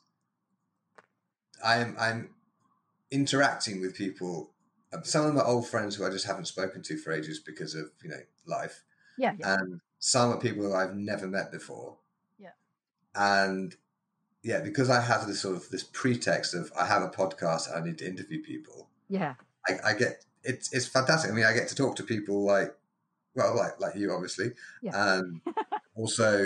I'm interacting with people. Some of them are old friends who I just haven't spoken to for ages because of life. Yeah. And some are people who I've never met before. Yeah. And yeah, because I have this pretext of I have a podcast and I need to interview people. Yeah. I get it's fantastic. I mean, I get to talk to people like you, obviously, and also,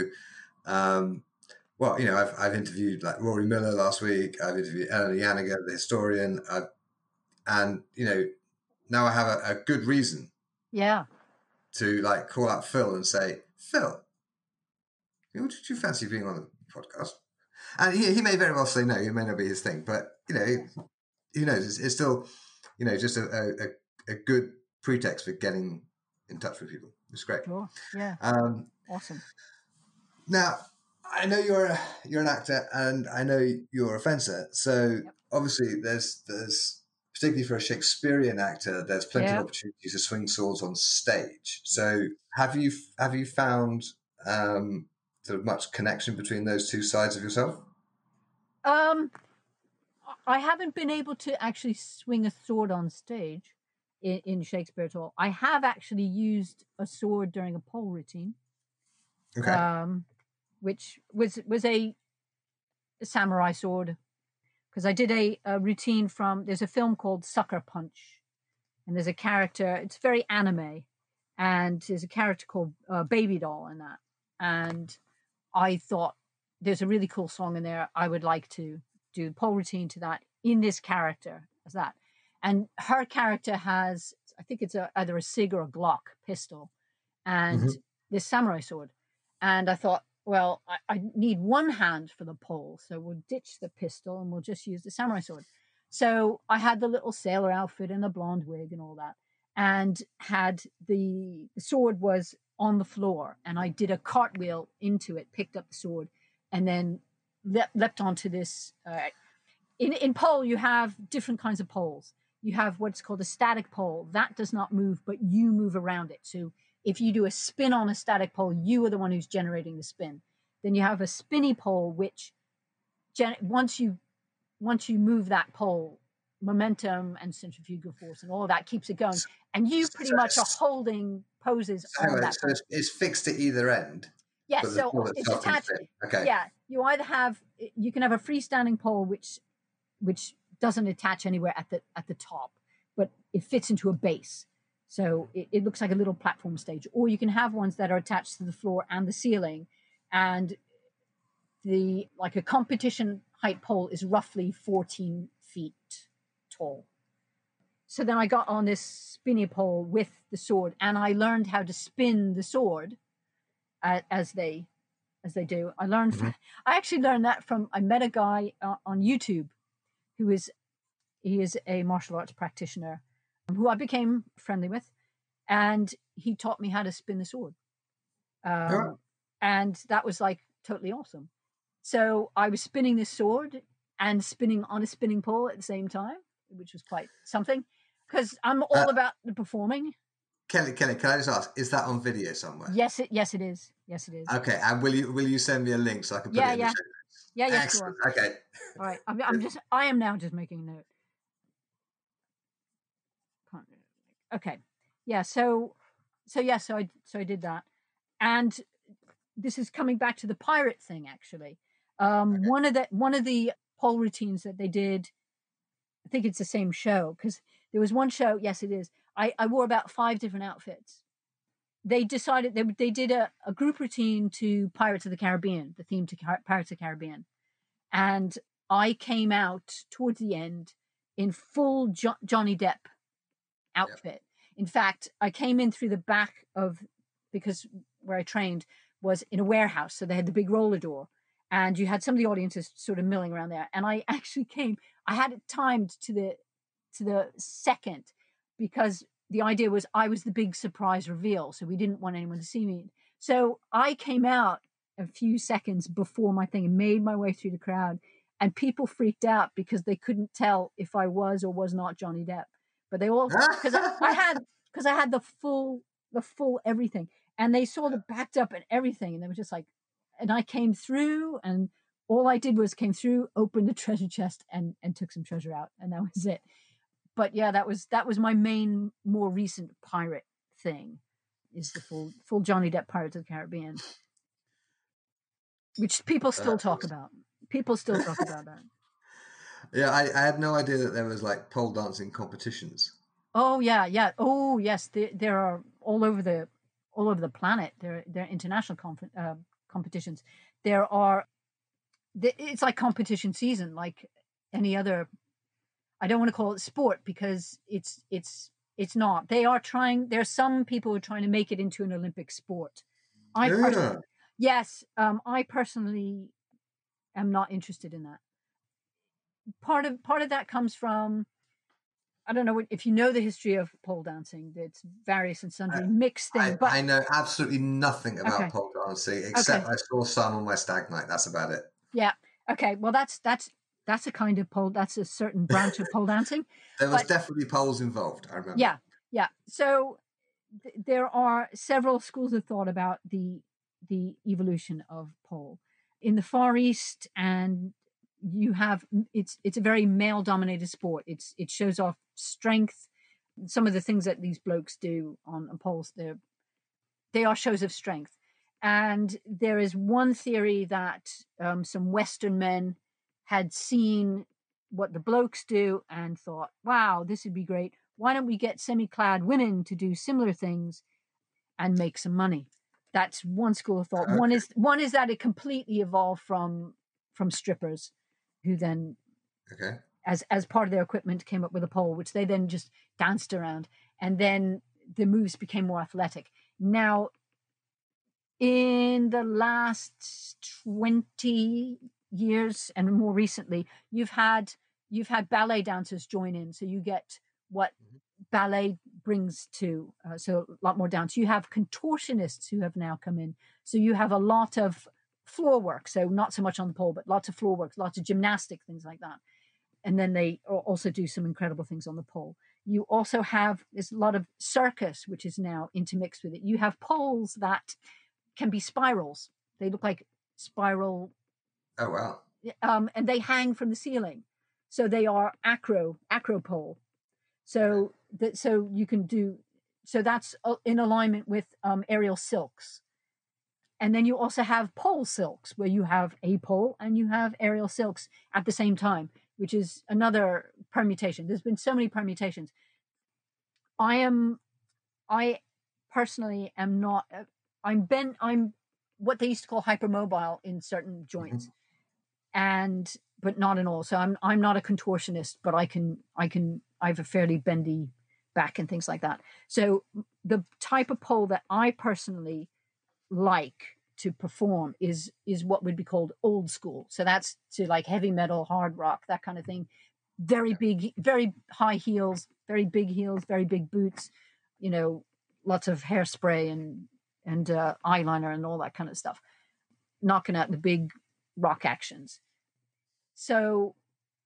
I've interviewed like Rory Miller last week. I've interviewed Eleanor Janiger, the historian, and now I have a good reason. Yeah. To like call up Phil and say, Phil, would you fancy being on the podcast? And he may very well say no. It may not be his thing, but who knows? It's still, just a good pretext for getting in touch with people. It's great. Sure. Yeah. Awesome. Now, I know you're an actor, and I know you're a fencer. So obviously, there's particularly for a Shakespearean actor, there's plenty of opportunities to swing swords on stage. So have you found sort of much connection between those two sides of yourself? I haven't been able to actually swing a sword on stage in Shakespeare at all. I have actually used a sword during a pole routine. Okay. Which was a samurai sword, because I did a routine there's a film called Sucker Punch, and there's a character, it's very anime, and there's a character called Baby Doll in that. And I thought there's a really cool song in there. I would like to do the pole routine to that in this character as that. And her character has, I think it's either a SIG or a Glock pistol and this samurai sword. And I thought, well, I need one hand for the pole, so we'll ditch the pistol and we'll just use the samurai sword. So I had the little sailor outfit and the blonde wig and all that, and had the sword was on the floor, and I did a cartwheel into it, picked up the sword, and then leapt onto this. In pole, you have different kinds of poles. You have what's called a static pole. That does not move, but you move around it. So if you do a spin on a static pole, you are the one who's generating the spin. Then you have a spinny pole, which once you move that pole, momentum and centrifugal force and all that keeps it going. And you pretty much are holding poses on that pole. It's fixed at either end. Yes, But the so pole it's itself can attached. spin. Okay. Yeah, you can have a freestanding pole which doesn't attach anywhere at the top, but it fits into a base. So it looks like a little platform stage. Or you can have ones that are attached to the floor and the ceiling, and the like a competition height pole is roughly 14 feet tall. So then I got on this spinny pole with the sword, and I learned how to spin the sword as they do. Mhm. I actually learned that from, I met a guy on YouTube who he is a martial arts practitioner who I became friendly with, and he taught me how to spin the sword. All right. And that was like totally awesome. So I was spinning this sword and spinning on a spinning pole at the same time, which was quite something because I'm all about the performing. Kelly, can I just ask, is that on video somewhere? Yes, it is. Yes, it is. Okay, and will you send me a link so I can put it in the show notes? Yeah, Excellent. sure. Okay. All right. I am now just making a note. Okay. Yeah. So I did that, and this is coming back to the pirate thing. Actually, one of the pole routines that they did, I think it's the same show because there was one show. Yes, it is. I wore about 5 different outfits. They decided they did a group routine to Pirates of the Caribbean, the theme to Pirates of the Caribbean, and I came out towards the end in full Johnny Depp outfit. In fact, I came in through the back because where I trained was in a warehouse. So they had the big roller door and you had some of the audiences sort of milling around there. And I actually I had it timed to the second because the idea was I was the big surprise reveal. So we didn't want anyone to see me. So I came out a few seconds before my thing and made my way through the crowd. And people freaked out because they couldn't tell if I was or was not Johnny Depp. But they all because I had the full everything, and they saw the backed up and everything, and they were just like, and I came through, and all I did was came through, opened the treasure chest, and took some treasure out, and that was it. But yeah, that was my main, more recent pirate thing, is the full Johnny Depp Pirates of the Caribbean, which people still talk about. People still talk about that. Yeah, I had no idea that there was like pole dancing competitions. Oh yeah. Oh yes, there are all over the planet. There are international competitions. There are. It's like competition season, like any other. I don't want to call it sport because it's not. They are trying. There are some people who are trying to make it into an Olympic sport. Yes, I personally am not interested in that. Part of that comes from, I don't know if you know the history of pole dancing. It's various and sundry mixed things. I know absolutely nothing about pole dancing except I saw some on my stag night. That's about it. Yeah. Okay. Well, that's a kind of pole. That's a certain branch of pole dancing. There was definitely poles involved. I remember. Yeah. So there are several schools of thought about the evolution of pole in the Far East, and you have it's a very male dominated sport. It shows off strength. Some of the things that these blokes do on poles, they are shows of strength. And there is one theory that some Western men had seen what the blokes do and thought, wow, this would be great. Why don't we get semi-clad women to do similar things and make some money? That's one school of thought. Okay. One is that it completely evolved from strippers who then, as part of their equipment, came up with a pole, which they then just danced around. And then the moves became more athletic. Now, in the last 20 years and more recently, you've had ballet dancers join in. So you get what ballet brings to, so a lot more dance. You have contortionists who have now come in. So you have a lot of floor work. So not so much on the pole, but lots of floor work, lots of gymnastic, things like that. And then they also do some incredible things on the pole. You also have, there's a lot of circus, which is now intermixed with it. You have poles that can be spirals. They look like spiral. Oh, wow. And they hang from the ceiling. So they are acro pole. So so you can do, so that's in alignment with aerial silks. And then you also have pole silks, where you have a pole and you have aerial silks at the same time, which is another permutation. There's been so many permutations. I personally am not, I'm what they used to call hypermobile in certain joints, but not in all. So I'm not a contortionist, but I have a fairly bendy back and things like that. So the type of pole that I personally like to perform is what would be called old school. So that's to like heavy metal, hard rock, that kind of thing. Very big, very high heels, very big boots, lots of hairspray and eyeliner and all that kind of stuff, knocking out the big rock actions. So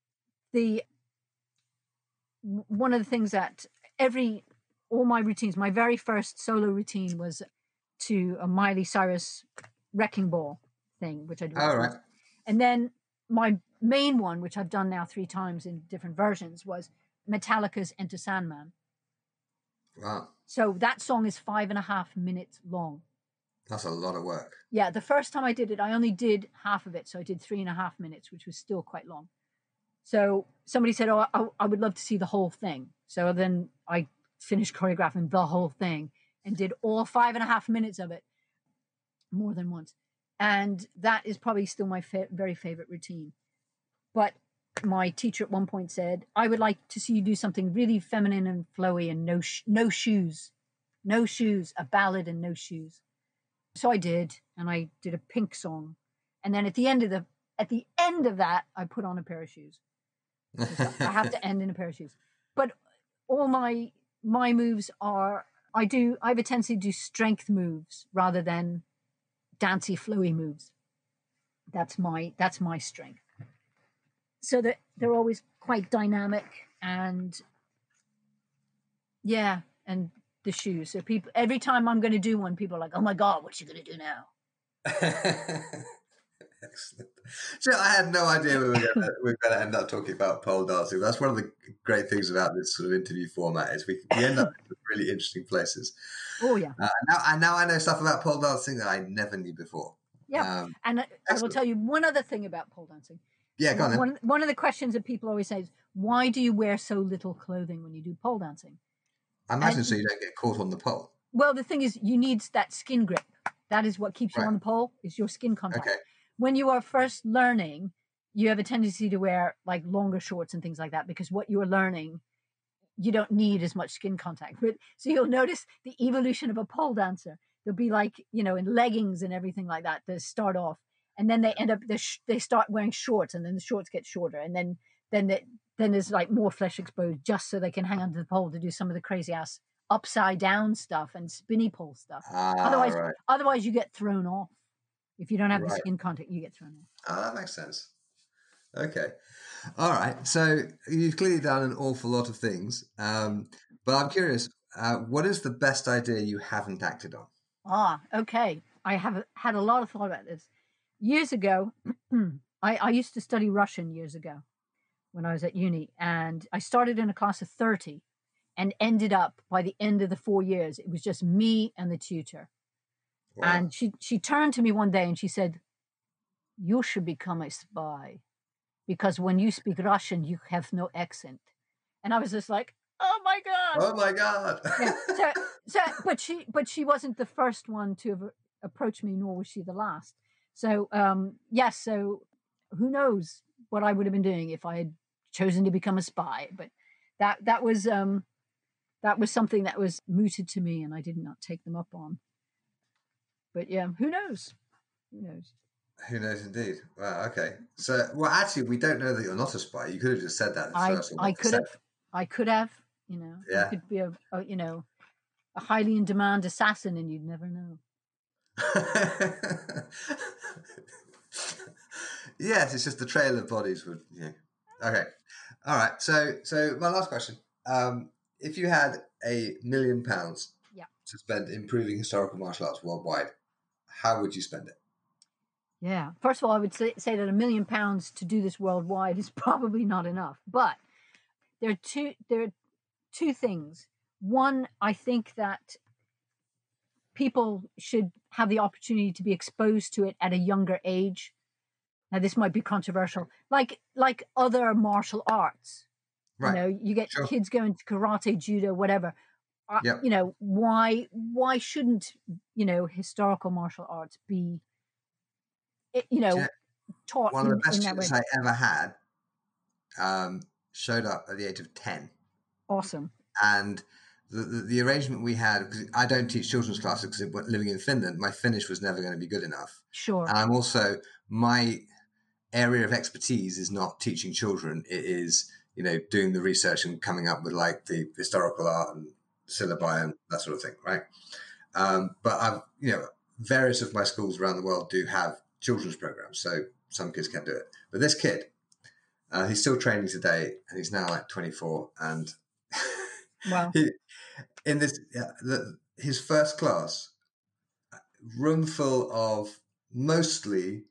one of the things that all my routines, my very first solo routine was to a Miley Cyrus Wrecking Ball thing, which I do. All right. And then my main one, which I've done now 3 times in different versions, was Metallica's Enter Sandman. Wow. So that song is 5.5 minutes long. That's a lot of work. Yeah, the first time I did it, I only did half of it. So I did 3.5 minutes, which was still quite long. So somebody said, oh, I would love to see the whole thing. So then I finished choreographing the whole thing and did all 5.5 minutes of it more than once. And that is probably still my very favorite routine. But my teacher at one point said, I would like to see you do something really feminine and flowy and no shoes, a ballad and no shoes. So I did, and I did a Pink song. And then at the end of that, I put on a pair of shoes. I have to end in a pair of shoes. But all my moves are, I have a tendency to do strength moves rather than dancey, flowy moves. That's my strength. So that they're always quite dynamic and the shoes. So people, every time I'm going to do one, people are like, "Oh my God, what's she going to do now?" Excellent. So I had no idea we were going to end up talking about pole dancing. That's one of the great things about this sort of interview format is we end up in really interesting places. Oh yeah. Now I know stuff about pole dancing that I never knew before. Yeah, and I will tell you one other thing about pole dancing. Yeah, go on then. One of the questions that people always say is, why do you wear so little clothing when you do pole dancing? I imagine so you don't get caught on the pole. Well, the thing is, you need that skin grip. That is what keeps you on the pole, is your skin contact. Okay. When you are first learning, you have a tendency to wear like longer shorts and things like that, because what you are learning, you don't need as much skin contact. But so you'll notice the evolution of a pole dancer. They'll be like, in leggings and everything like that to start off. And then they end up, they start wearing shorts, and then the shorts get shorter. And then there's like more flesh exposed, just so they can hang onto the pole to do some of the crazy ass upside down stuff and spinny pole stuff. Otherwise you get thrown off. If you don't have the skin contact, you get thrown off. Oh, that makes sense. Okay. All right. So you've clearly done an awful lot of things. But I'm curious, what is the best idea you haven't acted on? Okay. I have had a lot of thought about this. Years ago, I used to study Russian years ago when I was at uni. And I started in a class of 30 and ended up, by the end of the 4 years, it was just me and the tutor. Wow. And she turned to me one day and she said, "You should become a spy, because when you speak Russian, you have no accent." And I was just like, "Oh my God!" Oh my God! Yeah. But she wasn't the first one to have approached me, nor was she the last. So yes. So who knows what I would have been doing if I had chosen to become a spy? But that was something that was mooted to me, and I did not take them up on. But yeah, who knows? Who knows? Who knows indeed. Wow, okay. So, well, actually, we don't know that you're not a spy. You could have just said that at first. I could have, Yeah. You could be a highly in demand assassin, and you'd never know. Yes, it's just the trail of bodies would, Okay. All right. So my last question. If you had £1 million to spend improving historical martial arts worldwide, how would you spend it? Yeah. First of all, I would say that £1 million to do this worldwide is probably not enough. But there are two things. One, I think that people should have the opportunity to be exposed to it at a younger age. Now, this might be controversial, like other martial arts. Right. You get Sure. kids going to karate, judo, whatever. Yep. Why shouldn't historical martial arts be taught One of the best in that way? students I ever had showed up at the age of 10. Awesome. And the arrangement we had, because I don't teach children's classes because living in Finland, my Finnish was never going to be good enough. Sure. And I'm also, my area of expertise is not teaching children. It is, doing the research and coming up with like the historical art and syllabi and that sort of thing, right? But I've, various of my schools around the world do have children's programs, so some kids can do it. But this kid, he's still training today, and he's now like 24, and wow. His first class, room full of mostly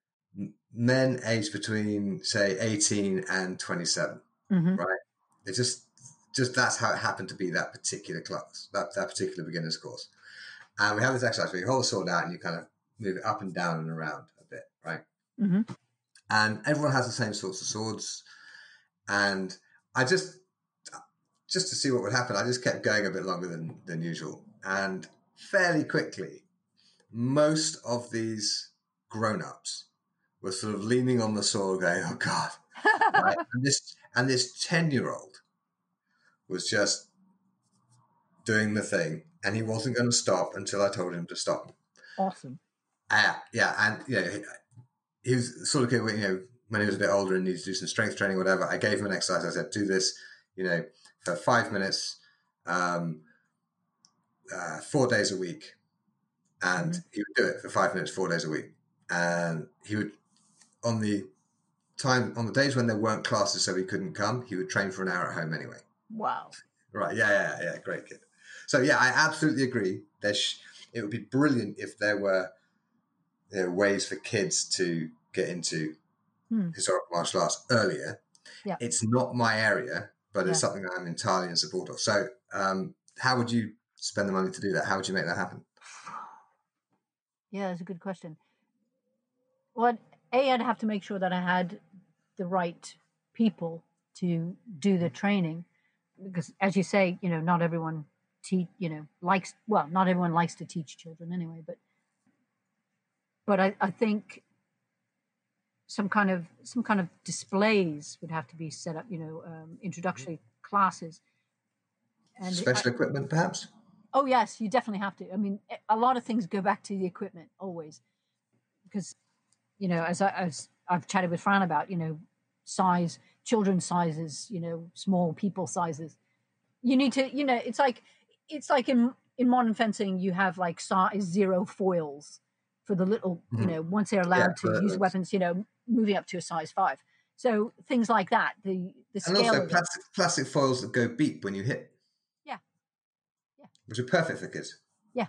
men aged between, say, 18 and 27, mm-hmm. right? It's just that's how it happened to be that particular class, that particular beginner's course. And we have this exercise where you hold the sword out and you kind of move it up and down and around a bit, right? Mm-hmm. And everyone has the same sorts of swords. And I just to see what would happen, I just kept going a bit longer than usual. And fairly quickly, most of these grown-ups were sort of leaning on the sword going, oh, God. Right? And this 10-year-old was just doing the thing, and he wasn't going to stop until I told him to stop. Awesome. Yeah, and he was sort of kid, when he was a bit older and needed to do some strength training, whatever. I gave him an exercise. I said, do this, for 5 minutes, 4 days a week, and mm-hmm. he would do it for 5 minutes, 4 days a week, and he would on the days when there weren't classes, so he couldn't come, he would train for an hour at home anyway. Wow. Right. Yeah. Great kid. So yeah, I absolutely agree. It would be brilliant if there were ways for kids to get into historical martial arts earlier. Yeah. It's not my area, but it's something that I'm entirely in support of. So how would you spend the money to do that? How would you make that happen? Yeah, that's a good question. Well, I'd have to make sure that I had the right people to do the training, because as you say, not everyone not everyone likes to teach children anyway, but I think some kind of displays would have to be set up, introductory classes. And special equipment, perhaps? Oh, yes, you definitely have to. I mean, a lot of things go back to the equipment always, because, as I've chatted with Fran about, size, children's sizes, small people sizes. You need to, it's like in modern fencing, you have like size 0 foils for the little, once they're allowed to use weapons, moving up to a size 5. So things like that, the scale. And also plastic foils that go beep when you hit. Yeah. Which are perfect for kids. Yeah.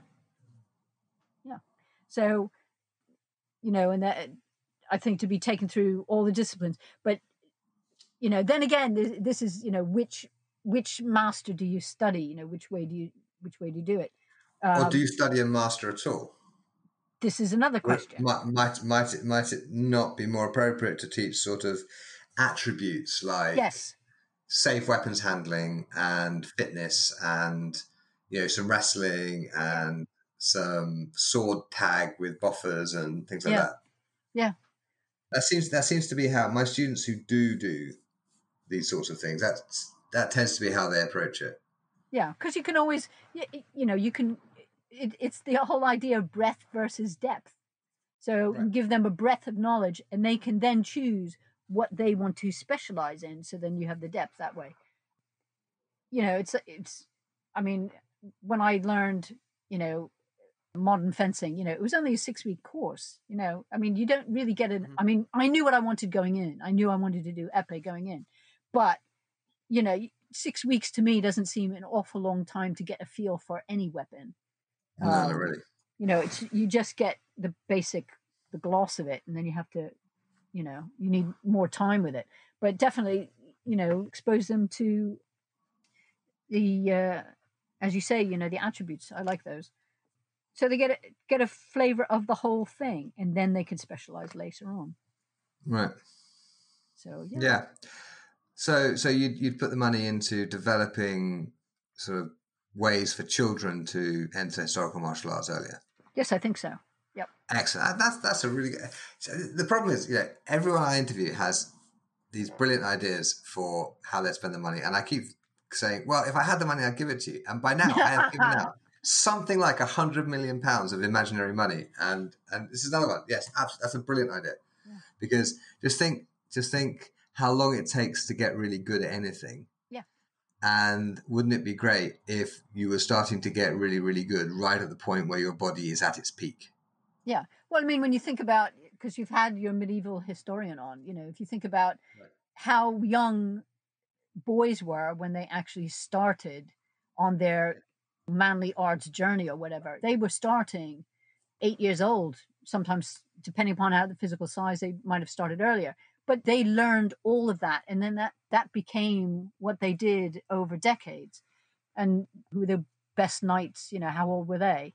So, and that, I think, to be taken through all the disciplines, but, then again, this is, which master do you study? Which way do you do it? Or do you study a master at all? This is another question. Might it not be more appropriate to teach sort of attributes like safe weapons handling and fitness and some wrestling and some sword tag with buffers and things like that? Yeah. That seems to be how my students who do these sorts of things, that tends to be how they approach it. Yeah, because you can always, you can. It's the whole idea of breadth versus depth. So you give them a breadth of knowledge, and they can then choose what they want to specialize in. So then you have the depth that way. It's. I mean, when I learned, modern fencing, it was only a 6-week course. I mean, you don't really get it. I mean, I knew what I wanted going in. I knew I wanted to do épée going in, but 6 weeks to me doesn't seem an awful long time to get a feel for any weapon. No, not really. It's you just get the gloss of it, and then you have to, you need more time with it. But definitely, expose them to the, as you say, the attributes. I like those. So they get a flavor of the whole thing, and then they can specialize later on. Right. So Yeah. So you'd put the money into developing sort of ways for children to enter historical martial arts earlier. Yes, I think so. Yep. Excellent. That's a really good. So the problem is, everyone I interview has these brilliant ideas for how they spend the money, and I keep saying, "Well, if I had the money, I'd give it to you." And by now, I have given out something like £100 million of imaginary money, and this is another one. Yes, that's a brilliant idea, because just think how long it takes to get really good at anything. Yeah. And wouldn't it be great if you were starting to get really, really good right at the point where your body is at its peak? Yeah. Well, I mean, when you think about, because you've had your medieval historian on, if you think about how young boys were when they actually started on their manly arts journey or whatever, they were starting 8 years old, sometimes depending upon how the physical size, they might have started earlier, but they learned all of that. And then that became what they did over decades. And who were the best knights, how old were they?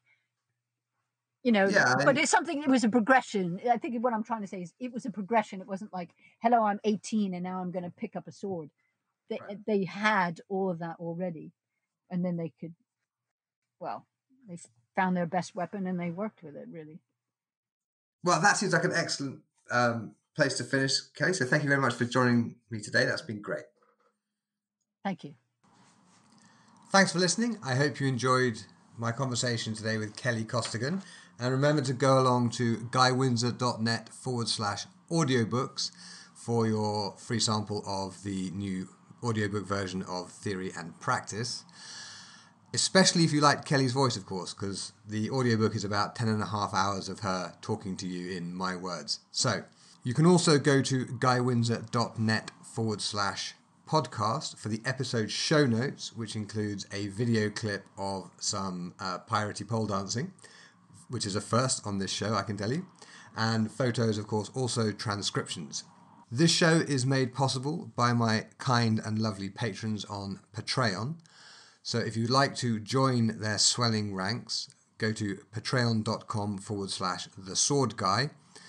But it's something, it was a progression. I think what I'm trying to say is it was a progression. It wasn't like, hello, I'm 18 and now I'm going to pick up a sword. They had all of that already. And then they could, they found their best weapon and they worked with it, really. Well, that seems like an excellent place to finish, Kelly. So thank you very much for joining me today. That's been great. Thank you. Thanks for listening. I hope you enjoyed my conversation today with Kelly Costigan. And remember to go along to guywindsor.net/audiobooks for your free sample of the new audiobook version of Theory and Practice. Especially if you like Kelly's voice, of course, because the audiobook is about 10.5 hours of her talking to you in my words. So you can also go to guywindsor.net/podcast for the episode show notes, which includes a video clip of some piratey pole dancing, which is a first on this show, I can tell you, and photos, of course, also transcriptions. This show is made possible by my kind and lovely patrons on Patreon. So if you'd like to join their swelling ranks, go to patreon.com/theswordguy.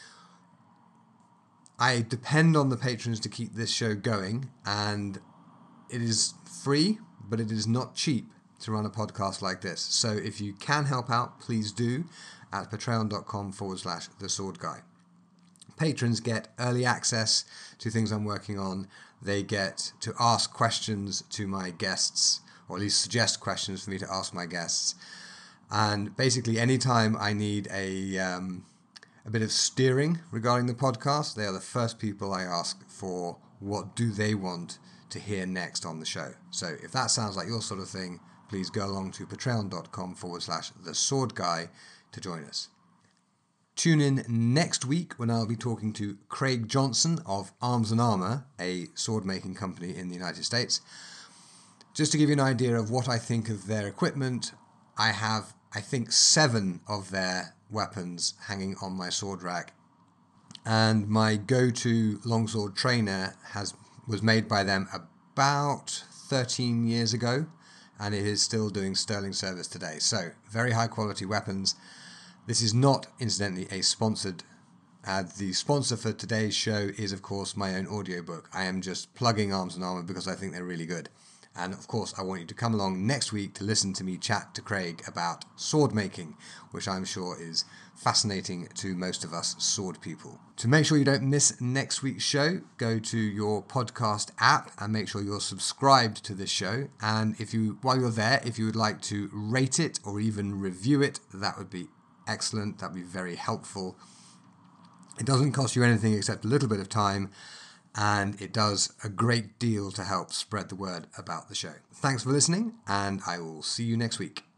I depend on the patrons to keep this show going, and it is free, but it is not cheap to run a podcast like this. So if you can help out, please do at patreon.com/theswordguy. Patrons get early access to things I'm working on. They get to ask questions to my guests, or at least suggest questions for me to ask my guests. And basically, anytime I need a bit of steering regarding the podcast, they are the first people I ask for what do they want to hear next on the show. So if that sounds like your sort of thing, please go along to patreon.com/theswordguy to join us. Tune in next week when I'll be talking to Craig Johnson of Arms and Armour, a sword-making company in the United States. Just to give you an idea of what I think of their equipment, I have, I think, 7 of their weapons hanging on my sword rack. And my go-to longsword trainer was made by them about 13 years ago, and it is still doing sterling service today. So, very high-quality weapons. This is not, incidentally, a sponsored ad. The sponsor for today's show is, of course, my own audiobook. I am just plugging Arms and Armour because I think they're really good. And, of course, I want you to come along next week to listen to me chat to Craig about sword making, which I'm sure is fascinating to most of us sword people. To make sure you don't miss next week's show, go to your podcast app and make sure you're subscribed to this show. And while you're there, if you would like to rate it or even review it, that would be excellent. That'd be very helpful. It doesn't cost you anything except a little bit of time, and it does a great deal to help spread the word about the show. Thanks for listening, and I will see you next week.